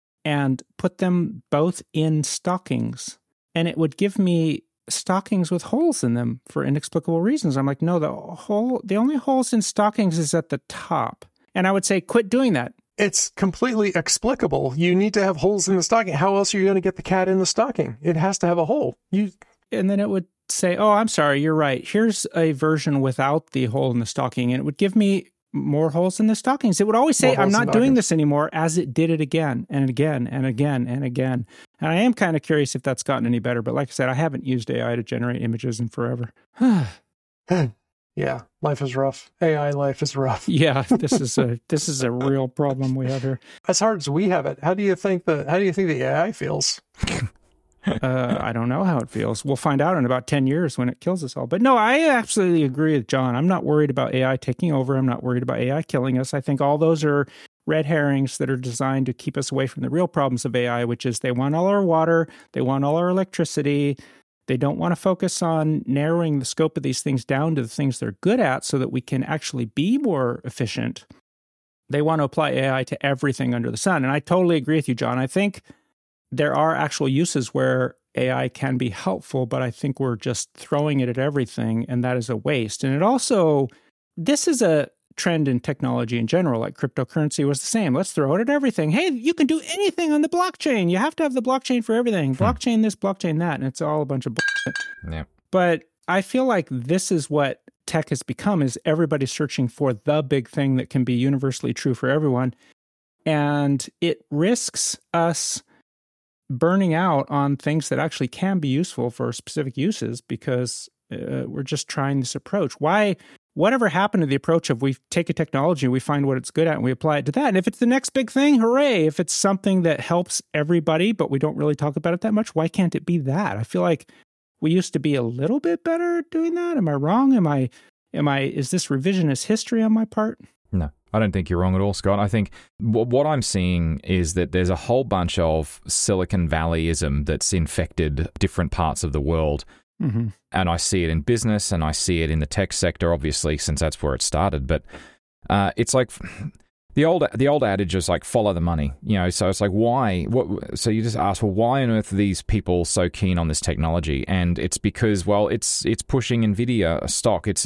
and put them both in stockings. And it would give me stockings with holes in them for inexplicable reasons. I'm like, no, the only holes in stockings is at the top. And I would say, quit doing that. It's completely explicable. You need to have holes in the stocking. How else are you going to get the cat in the stocking? It has to have a hole. And then it would say, oh, I'm sorry, you're right. Here's a version without the hole in the stocking. And it would give me more holes in the stockings. It would always say, I'm not doing this anymore, as it did it again and again and again and again. And I am kind of curious if that's gotten any better. But like I said, I haven't used AI to generate images in forever. Yeah, life is rough. AI life is rough. Yeah, this is a real problem we have here. As hard as we have it, how do you think the AI feels? I don't know how it feels. We'll find out in about 10 years when it kills us all. But no, I absolutely agree with John. I'm not worried about AI taking over. I'm not worried about AI killing us. I think all those are red herrings that are designed to keep us away from the real problems of AI, which is they want all our water, they want all our electricity. They don't want to focus on narrowing the scope of these things down to the things they're good at so that we can actually be more efficient. They want to apply AI to everything under the sun. And I totally agree with you, John. I think there are actual uses where AI can be helpful, but I think we're just throwing it at everything, and that is a waste. And this is a trend in technology in general, like cryptocurrency was the same. Let's throw it at everything. Hey, you can do anything on the blockchain. You have to have the blockchain for everything. Blockchain this, blockchain that, and it's all a bunch of bullshit. Yeah. But I feel like this is what tech has become, is everybody searching for the big thing that can be universally true for everyone. And it risks us burning out on things that actually can be useful for specific uses because we're just trying this approach. Whatever happened to the approach of we take a technology, we find what it's good at, and we apply it to that. And if it's the next big thing, hooray. If it's something that helps everybody, but we don't really talk about it that much, why can't it be that? I feel like we used to be a little bit better at doing that. Am I wrong? Is this revisionist history on my part? No, I don't think you're wrong at all, Scott. I think what I'm seeing is that there's a whole bunch of Silicon Valleyism that's infected different parts of the world. Mm-hmm. And I see it in business, and I see it in the tech sector, obviously, since that's where it started. But it's like the old adage is like follow the money, So it's like why? So you just ask, well, why on earth are these people so keen on this technology? And it's because, well, it's pushing Nvidia stock. It's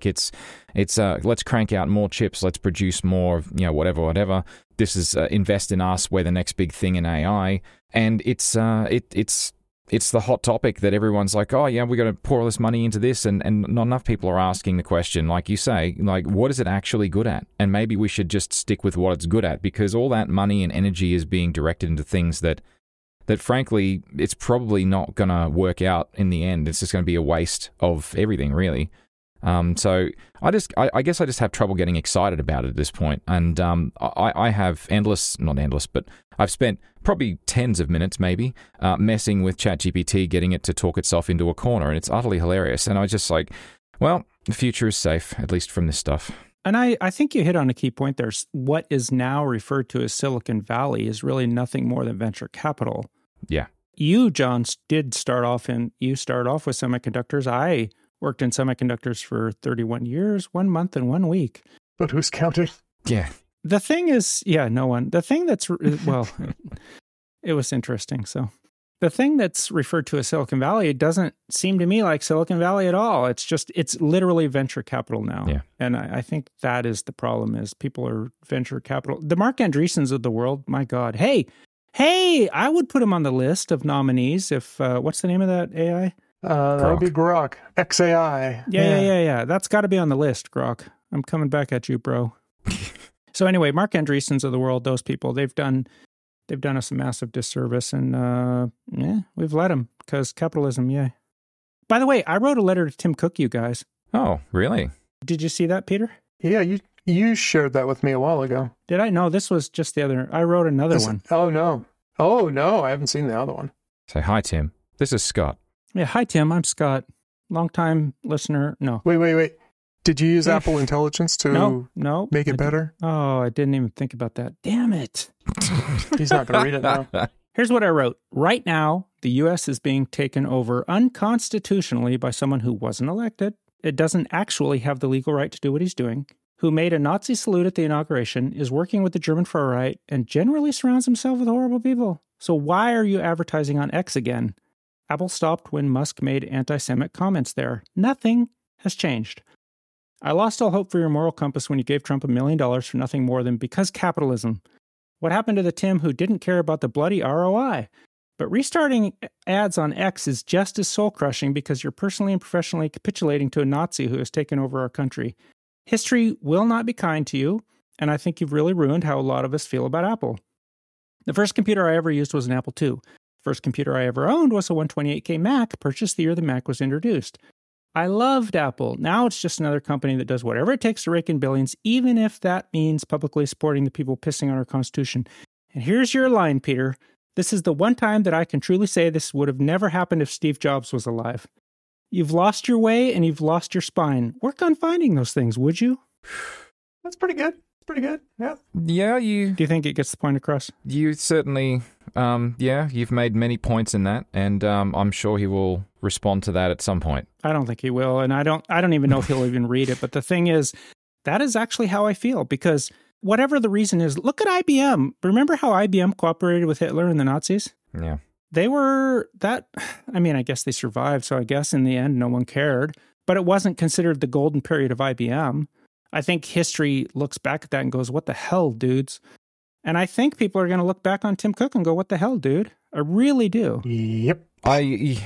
let's crank out more chips, let's produce more, whatever. This is invest in us. We're the next big thing in AI, and it's the hot topic that everyone's like, oh yeah, we're going to pour all this money into this, and not enough people are asking the question, like you say, like, what is it actually good at? And maybe we should just stick with what it's good at, because all that money and energy is being directed into things that frankly, it's probably not going to work out in the end. It's just going to be a waste of everything, really. So I guess I just have trouble getting excited about it at this point. And I have not endless, but I've spent probably tens of minutes maybe messing with ChatGPT, getting it to talk itself into a corner, and it's utterly hilarious. And I was just like, well, the future is safe, at least from this stuff. And I think you hit on a key point there. What is now referred to as Silicon Valley is really nothing more than venture capital. Yeah. You, John, did start off with semiconductors. I worked in semiconductors for 31 years, 1 month and 1 week. But who's counting? Yeah. The thing is, no one. The thing that's, well, it was interesting. So the thing that's referred to as Silicon Valley, it doesn't seem to me like Silicon Valley at all. It's literally venture capital now. Yeah. And I think that is the problem, is people are venture capital. The Mark Andreessens of the world, my God. Hey, I would put him on the list of nominees if, what's the name of that AI? That would be Grok. XAI. Yeah. That's got to be on the list, Grok. I'm coming back at you, bro. So anyway, Mark Andreessens of the world, those people, they've done us a massive disservice, and we've let them, because capitalism, yeah. By the way, I wrote a letter to Tim Cook, you guys. Oh, really? Did you see that, Peter? Yeah, you shared that with me a while ago. Did I? No, this was just the other. I wrote another one. Oh, no, I haven't seen the other one. Say hi, Tim. This is Scott. Yeah, hi, Tim. I'm Scott. Long-time listener. No. Wait. Did you use Apple Intelligence to make it better? Oh, I didn't even think about that. Damn it. He's not going to read it now. Here's what I wrote. Right now, the U.S. is being taken over unconstitutionally by someone who wasn't elected. It doesn't actually have the legal right to do what he's doing, who made a Nazi salute at the inauguration, is working with the German far right, and generally surrounds himself with horrible people. So why are you advertising on X again? Apple stopped when Musk made anti-Semitic comments there. Nothing has changed. I lost all hope for your moral compass when you gave Trump $1 million for nothing more than because capitalism. What happened to the Tim who didn't care about the bloody ROI? But restarting ads on X is just as soul-crushing because you're personally and professionally capitulating to a Nazi who has taken over our country. History will not be kind to you, and I think you've really ruined how a lot of us feel about Apple. The first computer I ever used was an Apple II. The first computer I ever owned was a 128K Mac, purchased the year the Mac was introduced. I loved Apple. Now it's just another company that does whatever it takes to rake in billions, even if that means publicly supporting the people pissing on our Constitution. And here's your line, Peter. This is the one time that I can truly say this would have never happened if Steve Jobs was alive. You've lost your way and you've lost your spine. Work on finding those things, would you? That's pretty good. Yeah. Yeah, Do you think it gets the point across? You certainly, you've made many points in that, and I'm sure he will respond to that at some point. I don't think he will, and I don't even know if he'll even read it. But the thing is, that is actually how I feel, because whatever the reason is, look at IBM. Remember how IBM cooperated with Hitler and the Nazis? Yeah. They were that, I guess they survived, so I guess in the end, no one cared. But it wasn't considered the golden period of IBM. I think history looks back at that and goes, what the hell, dudes? And I think people are going to look back on Tim Cook and go, what the hell, dude? I really do. Yep. I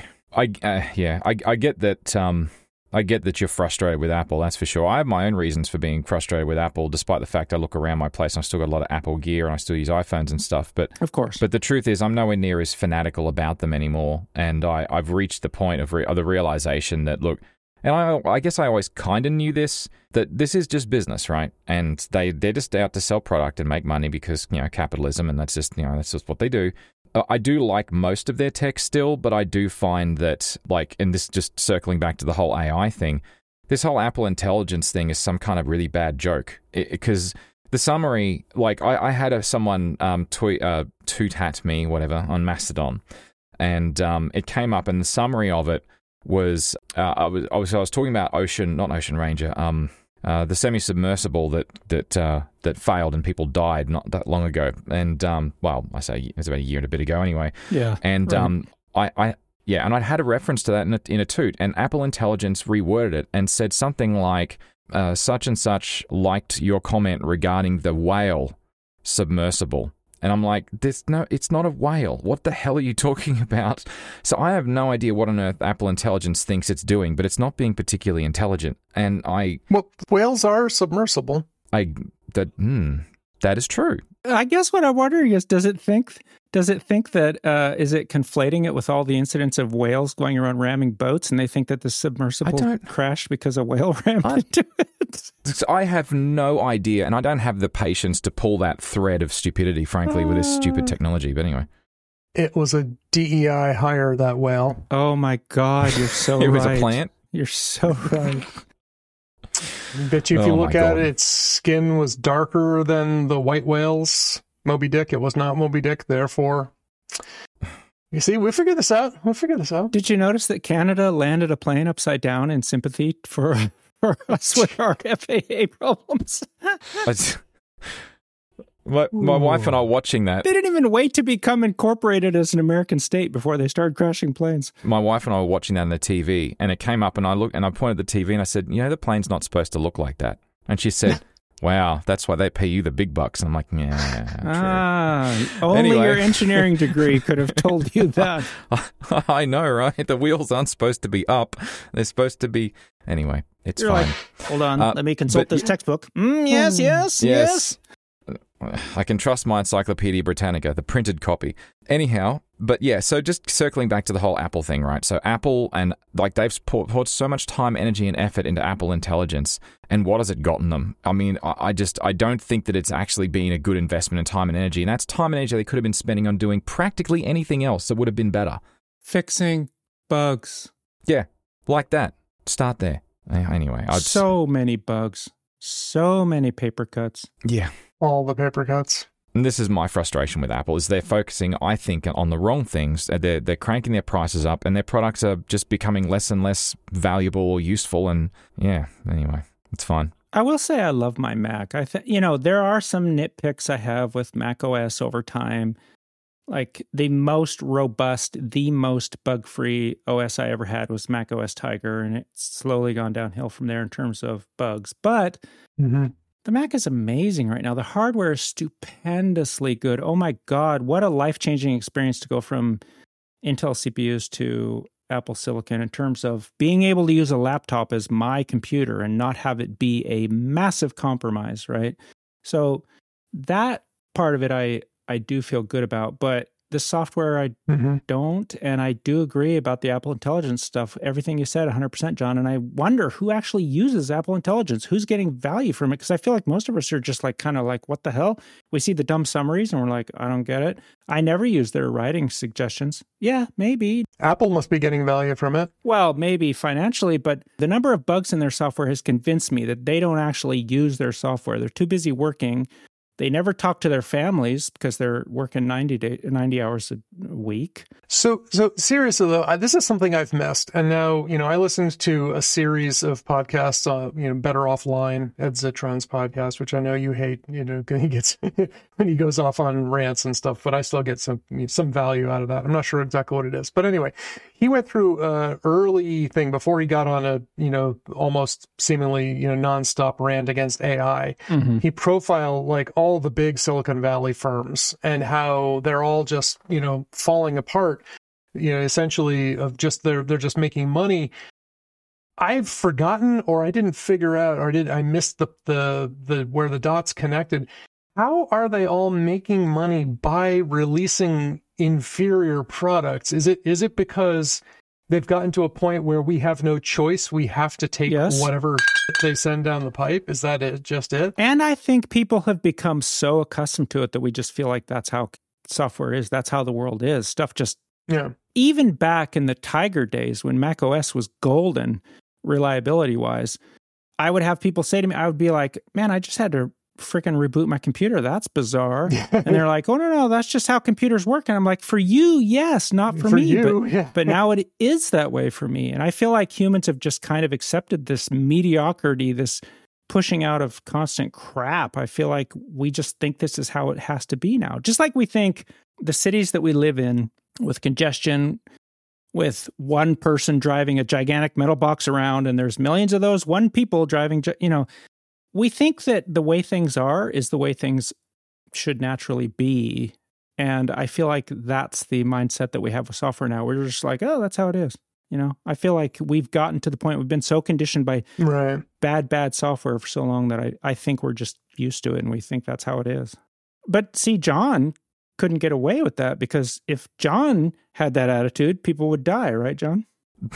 get that. I get that you're frustrated with Apple. That's for sure. I have my own reasons for being frustrated with Apple, despite the fact I look around my place and I've still got a lot of Apple gear and I still use iPhones and stuff. But of course. But the truth is, I'm nowhere near as fanatical about them anymore. And I've reached the point of the realization that, look, and I guess I always kind of knew this, that this is just business, right? And they're just out to sell product and make money because, capitalism, and that's just what they do. I do like most of their tech still, but I do find that, and this just circling back to the whole AI thing, this whole Apple Intelligence thing is some kind of really bad joke. Because the summary, I had someone toot at me, whatever, on Mastodon, and it came up, and the summary of it was I was talking about not Ocean Ranger, the semi-submersible that failed and people died not that long ago, and well, I say it was about a year and a bit ago anyway. Yeah, and right. and I'd had a reference to that in a toot, and Apple Intelligence reworded it and said something like, such and such liked your comment regarding the whale submersible. And I'm like, it's not a whale. What the hell are you talking about? So I have no idea what on earth Apple Intelligence thinks it's doing, but it's not being particularly intelligent. And well, whales are submersible. That is true. I guess what I'm wondering is, does it think that is it conflating it with all the incidents of whales going around ramming boats, and they think that the submersible crashed because a whale rammed into it? I have no idea, and I don't have the patience to pull that thread of stupidity, frankly, with this stupid technology. But anyway. It was a DEI hire, that whale. Oh my God, you're so It right. was a plant? You're so right. I bet you if you look at it, its skin was darker than the white whale's Moby Dick. It was not Moby Dick, therefore. You see, we'll figure this out. Did you notice that Canada landed a plane upside down in sympathy for us with our FAA problems? My wife and I watching that. They didn't even wait to become incorporated as an American state before they started crashing planes. My wife and I were watching that on the TV, and it came up, and I pointed at the TV, and I said, the plane's not supposed to look like that. And she said, wow, that's why they pay you the big bucks. And I'm like, yeah, true. Only your engineering degree could have told you that. I know, right? The wheels aren't supposed to be up. They're supposed to be... Anyway, it's You're fine. Like, hold on, let me consult this textbook. Yes. I can trust my Encyclopedia Britannica, the printed copy. Anyhow, but yeah, so just circling back to the whole Apple thing, right? So Apple, and like they've poured so much time, energy, and effort into Apple Intelligence, and what has it gotten them? I mean, I don't think that it's actually been a good investment in time and energy, and that's time and energy they could have been spending on doing practically anything else that would have been better. Fixing bugs. Yeah, like that. Start there. Anyway. So many bugs. So many paper cuts. Yeah. All the paper cuts. And this is my frustration with Apple, is they're focusing, I think, on the wrong things. They're cranking their prices up, and their products are just becoming less and less valuable or useful. And yeah, anyway, it's fine. I will say I love my Mac. There are some nitpicks I have with Mac OS over time. Like the most robust, the most bug-free OS I ever had was Mac OS Tiger, and it's slowly gone downhill from there in terms of bugs. But the Mac is amazing right now. The hardware is stupendously good. Oh my God, what a life-changing experience to go from Intel CPUs to Apple Silicon in terms of being able to use a laptop as my computer and not have it be a massive compromise, right? So that part of it I do feel good about, but the software I don't, and I do agree about the Apple Intelligence stuff. Everything you said, 100%, John, and I wonder who actually uses Apple Intelligence, who's getting value from it, because I feel like most of us are just like kind of like, what the hell? We see the dumb summaries and we're like, I don't get it. I never use their writing suggestions. Yeah, maybe. Apple must be getting value from it. Well, maybe financially, but the number of bugs in their software has convinced me that they don't actually use their software. They're too busy working. They never talk to their families because they're working 90 hours a week. So seriously though, this is something I've missed. And now, I listened to a series of podcasts, Better Offline, Ed Zitron's podcast, which I know you hate, he gets, when he goes off on rants and stuff, but I still get some value out of that. I'm not sure exactly what it is, but anyway, he went through an early thing before he got on a, almost seemingly, nonstop rant against AI. He profiled like all the big Silicon Valley firms and how they're all just, falling apart, essentially of just, they're just making money. I've forgotten, or I didn't figure out, or I missed the where the dots connected. How are they all making money by releasing inferior products? Is it because they've gotten to a point where we have no choice? We have to take whatever they send down the pipe? Is that it? Just it? And I think people have become so accustomed to it that we just feel like that's how software is. That's how the world is. Stuff just... Yeah. Even back in the Tiger days when Mac OS was golden, reliability-wise, I would have people say to me, I would be like, man, I just had to freaking reboot my computer. That's bizarre. And they're like, oh, no, that's just how computers work. And I'm like, for you, yes, not for me. You, but now it is that way for me. And I feel like humans have just kind of accepted this mediocrity, this pushing out of constant crap. I feel like we just think this is how it has to be now. Just like we think the cities that we live in with congestion, with one person driving a gigantic metal box around, and there's millions of those one people driving, we think that the way things are is the way things should naturally be. And I feel like that's the mindset that we have with software now. We're just like, oh, that's how it is. I feel like we've gotten to the point, we've been so conditioned by bad software for so long that I think we're just used to it and we think that's how it is. But see, John couldn't get away with that, because if John had that attitude, people would die, right, John?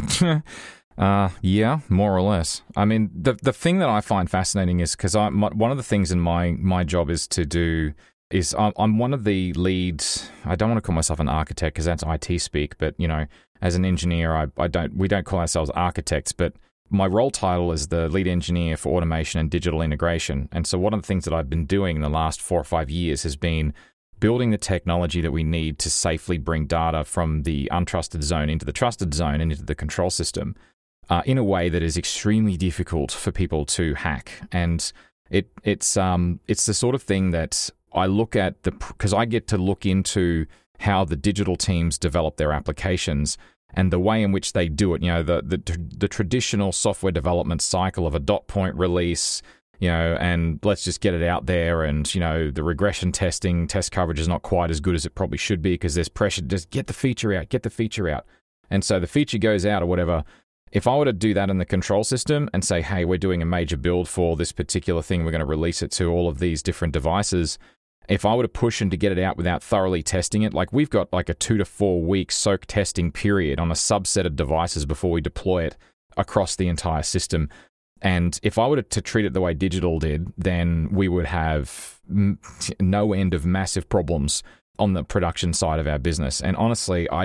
Yeah, more or less. I mean, the thing that I find fascinating is because one of the things in my job is to do is I'm one of the leads. I don't want to call myself an architect because that's IT speak, but as an engineer, we don't call ourselves architects, but my role title is the lead engineer for automation and digital integration. And so one of the things that I've been doing in the last 4 or 5 years has been building the technology that we need to safely bring data from the untrusted zone into the trusted zone and into the control system in a way that is extremely difficult for people to hack. And it's the sort of thing that I look at because I get to look into how the digital teams develop their applications and the way in which they do it. The traditional software development cycle of a dot point release, and let's just get it out there. And, the regression testing, test coverage is not quite as good as it probably should be because there's pressure. Just get the feature out. And so the feature goes out or whatever. If I were to do that in the control system and say, hey, we're doing a major build for this particular thing, we're going to release it to all of these different devices. If I were to push and to get it out without thoroughly testing it, like we've got like a 2 to 4 week soak testing period on a subset of devices before we deploy it across the entire system. And if I were to treat it the way digital did, then we would have no end of massive problems on the production side of our business. And honestly, I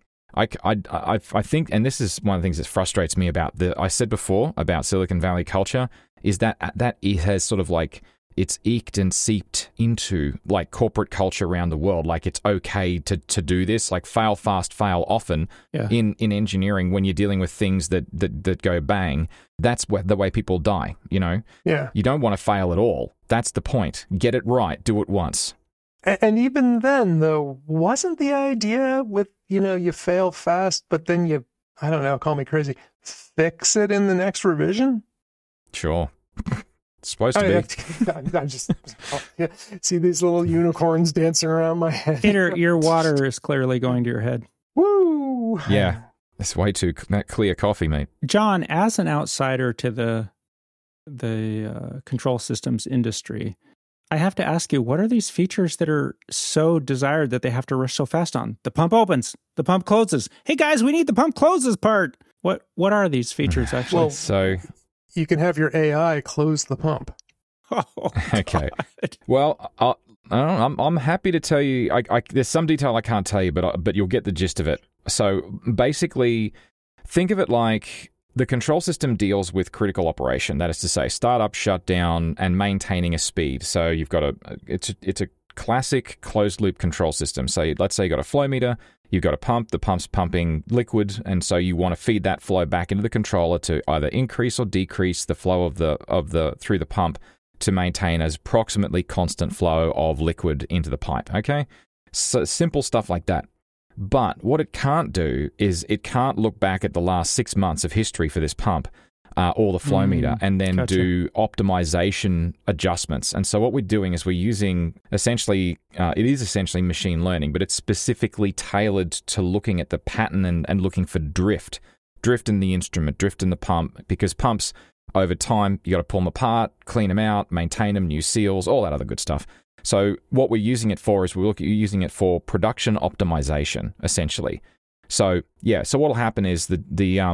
think, and this is one of the things that frustrates me about I said before about Silicon Valley culture, is that it has sort of like, it's eked and seeped into like corporate culture around the world. Like it's okay to do this, like fail fast, fail often. In engineering, when you're dealing with things that go bang, that's the way people die, Yeah. You don't want to fail at all. That's the point. Get it right. Do it once. And even then, though, wasn't the idea with, you fail fast, but then you, I don't know, call me crazy, fix it in the next revision? Sure. It's supposed to be. I just see these little unicorns dancing around my head. Peter, your water is clearly going to your head. Woo! Yeah, it's way too clear coffee, mate. John, as an outsider to the control systems industry, I have to ask you, what are these features that are so desired that they have to rush so fast on? The pump opens, the pump closes. Hey guys, we need the pump closes part. What are these features actually? Well, you can have your AI close the pump. Oh, okay. Well, I'm happy to tell you. There's some detail I can't tell you, but you'll get the gist of it. So basically, think of it like the control system deals with critical operation. That is to say, startup, shutdown, and maintaining a speed. So you've got it's a classic closed loop control system. So let's say you've got a flow meter. You've got a pump, the pump's pumping liquid, and so you want to feed that flow back into the controller to either increase or decrease the flow of the through the pump to maintain as approximately constant flow of liquid into the pipe, okay? So simple stuff like that. But what it can't do is it can't look back at the last 6 months of history for this pump or the flow meter and then do optimization adjustments. And so what we're doing is we're using essentially, it is essentially machine learning, but it's specifically tailored to looking at the pattern and looking for drift in the instrument, drift in the pump, because pumps over time, you got to pull them apart, clean them out, maintain them, new seals, all that other good stuff. So what we're using it for is we're using it for production optimization, essentially. So yeah, so what'll happen is the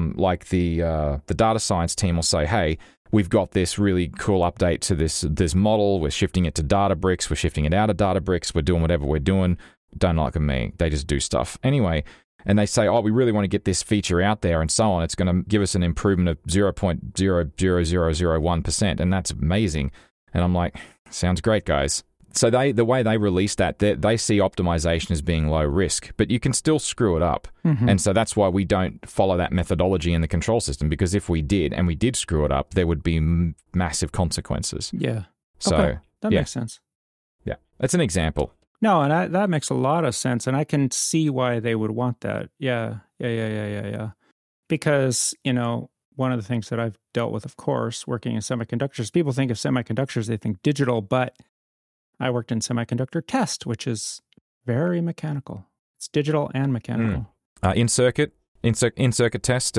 data science team will say, hey, we've got this really cool update to this model. We're shifting it to Databricks. We're shifting it out of Databricks. We're doing whatever we're doing. Don't like me. They just do stuff anyway. And they say, oh, we really want to get this feature out there and so on. It's going to give us an improvement of 0.00001%, and that's amazing. And I'm like, Sounds great, guys. So the way they release that, they see optimization as being low risk, but you can still screw it up. Mm-hmm. And so that's why we don't follow that methodology in the control system, because if we did, and we did screw it up, there would be massive consequences. Yeah. So Okay. That makes sense. Yeah. That's an example. No, and that makes a lot of sense, and I can see why they would want that. Yeah. Because, one of the things that I've dealt with, of course, working in semiconductors, people think of semiconductors, they think digital, but I worked in semiconductor test, which is very mechanical. It's digital and mechanical. In-circuit test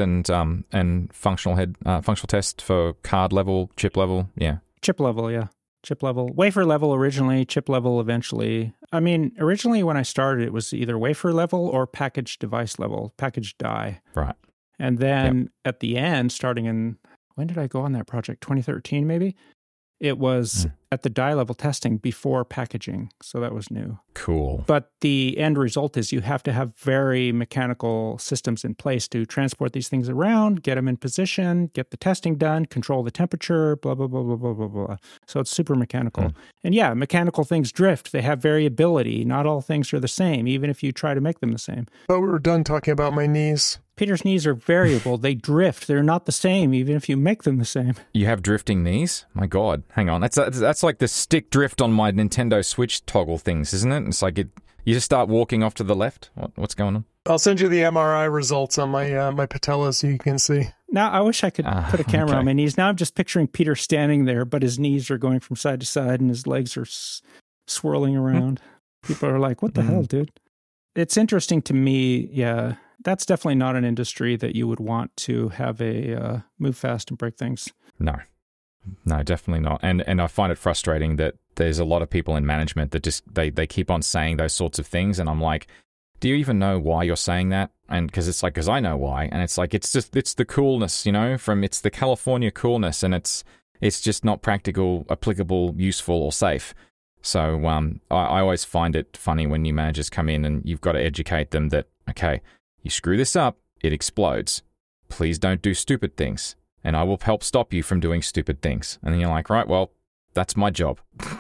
and functional test for card level, chip level, yeah. Chip level, yeah. Chip level. Wafer level originally, chip level eventually. I mean, originally when I started, it was either wafer level or package device level, package die. Right. And then at the end, starting in, when did I go on that project? 2013 maybe? It was at the die level testing before packaging. So that was new. Cool. But the end result is you have to have very mechanical systems in place to transport these things around, get them in position, get the testing done, control the temperature, blah, blah, blah, blah, blah, blah, blah. So it's super mechanical. And yeah, mechanical things drift. They have variability. Not all things are the same, even if you try to make them the same. But we were done talking about my knees. Peter's knees are variable. They drift. They're not the same, even if you make them the same. You have drifting knees? My God, hang on. That's like the stick drift on my Nintendo Switch toggle things, isn't it? It's like you just start walking off to the left. What's going on? I'll send you the MRI results on my patella so you can see. Now, I wish I could put a camera on my knees. Now I'm just picturing Peter standing there, but his knees are going from side to side and his legs are swirling around. People are like, what the hell, dude? It's interesting to me, yeah. That's definitely not an industry that you would want to have a move fast and break things. No, definitely not. And I find it frustrating that there's a lot of people in management that just they keep on saying those sorts of things, and I'm like, do you even know why you're saying that? And because I know why, and it's like it's the coolness, it's the California coolness, and it's just not practical, applicable, useful, or safe. So I always find it funny when new managers come in and you've got to educate them that, okay, you screw this up, it explodes. Please don't do stupid things, and I will help stop you from doing stupid things. And then you're like, right, well, that's my job.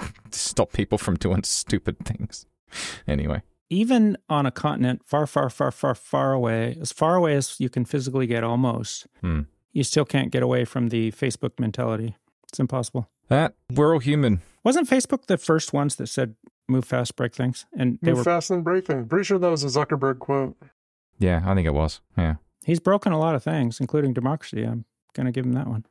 Stop people from doing stupid things. Anyway. Even on a continent far, far, far, far, far away as you can physically get almost, you still can't get away from the Facebook mentality. It's impossible. We're all human. Wasn't Facebook the first ones that said, move fast, break things? And they move fast and break things. Pretty sure that was a Zuckerberg quote. Yeah, I think it was. Yeah. He's broken a lot of things, including democracy. I'm going to give him that one.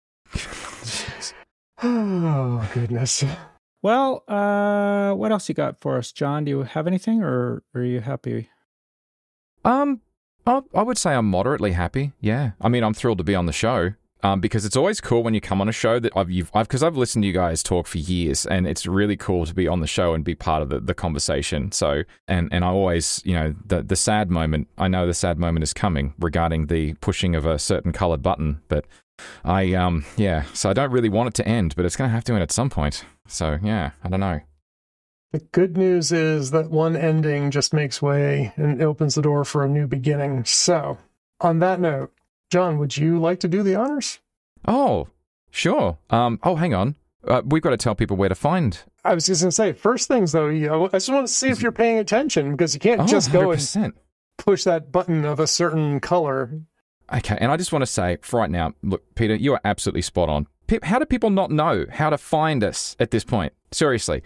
Oh, goodness. Well, what else you got for us, John? Do you have anything, or are you happy? I would say I'm moderately happy. Yeah. I mean, I'm thrilled to be on the show. Because it's always cool when you come on a show that I've listened to you guys talk for years, and it's really cool to be on the show and be part of the conversation. So, and I always, the sad moment, I know the sad moment is coming regarding the pushing of a certain colored button, but so I don't really want it to end, but it's going to have to end at some point. So, yeah, I don't know. The good news is that one ending just makes way and opens the door for a new beginning. So, on that note, John, would you like to do the honors? Oh, sure. Hang on. We've got to tell people where to find. I was just going to say, first things, though, I just want to see if you're paying attention, because you can't just go 100%. And push that button of a certain color. Okay, and I just want to say, for right now, look, Peter, you are absolutely spot on. How do people not know how to find us at this point? Seriously.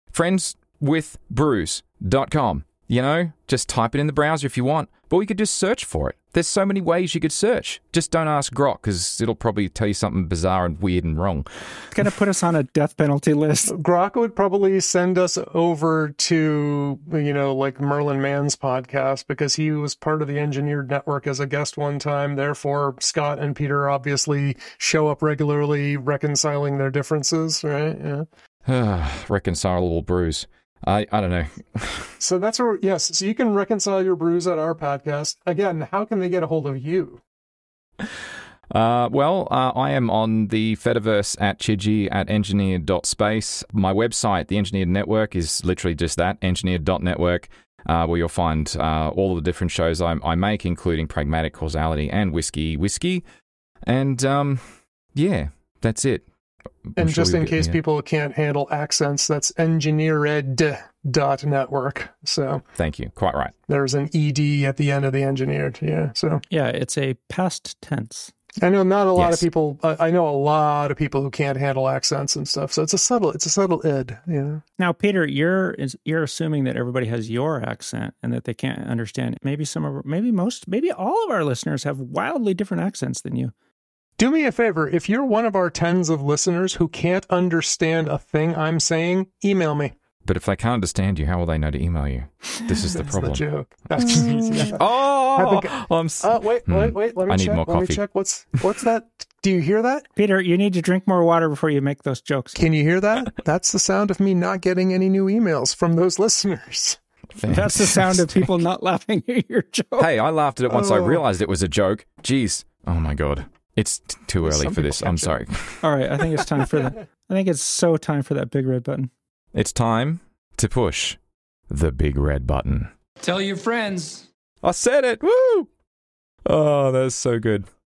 friendswithbrews.com. Just type it in the browser if you want, but we could just search for it. There's so many ways you could search. Just don't ask Grok, because it'll probably tell you something bizarre and weird and wrong. It's going to put us on a death penalty list. Grok would probably send us over to, like Merlin Mann's podcast, because he was part of the Engineered Network as a guest one time. Therefore, Scott and Peter obviously show up regularly reconciling their differences, right? Yeah. Reconcilable brews. I don't know. So that's where, yes. So you can reconcile your brews at our podcast. Again, how can they get a hold of you? I am on the Fediverse at Chidgey at engineered.space. My website, the Engineered Network, is literally just that, engineered.network, where you'll find all of the different shows I make, including Pragmatic Causality and Whiskey. And, that's it. And sure just you'll in get case me people can't handle accents, that's engineered.network. So Thank you. Quite right. there's an ED at the end of the engineered. Yeah. So Yeah, it's a past tense. I know not a lot of Yes. people. I know a lot of people who can't handle accents and stuff. So it's a subtle ed. Yeah. Now, Peter, you're assuming that everybody has your accent and that they can't understand. Maybe maybe all of our listeners have wildly different accents than you. Do me a favor. If you're one of our tens of listeners who can't understand a thing I'm saying, email me. But if they can't understand you, how will they know to email you? This is the That's problem. the joke. That's just easy. Oh, Wait. Let me I check. need more Let me coffee. check. What's that? Do you hear that? Peter, you need to drink more water before you make those jokes. Can you hear that? That's the sound of me not getting any new emails from those listeners. That's the sound of people not laughing at your joke. Hey, I laughed at it once I Oh. realized it was a joke. Jeez. Oh my God. It's too early Some for this. people I'm catch it. sorry. All right, I think it's time for that. I think it's so time for that big red button. It's time to push the big red button. Tell your friends. I said it. Woo! Oh, that's so good.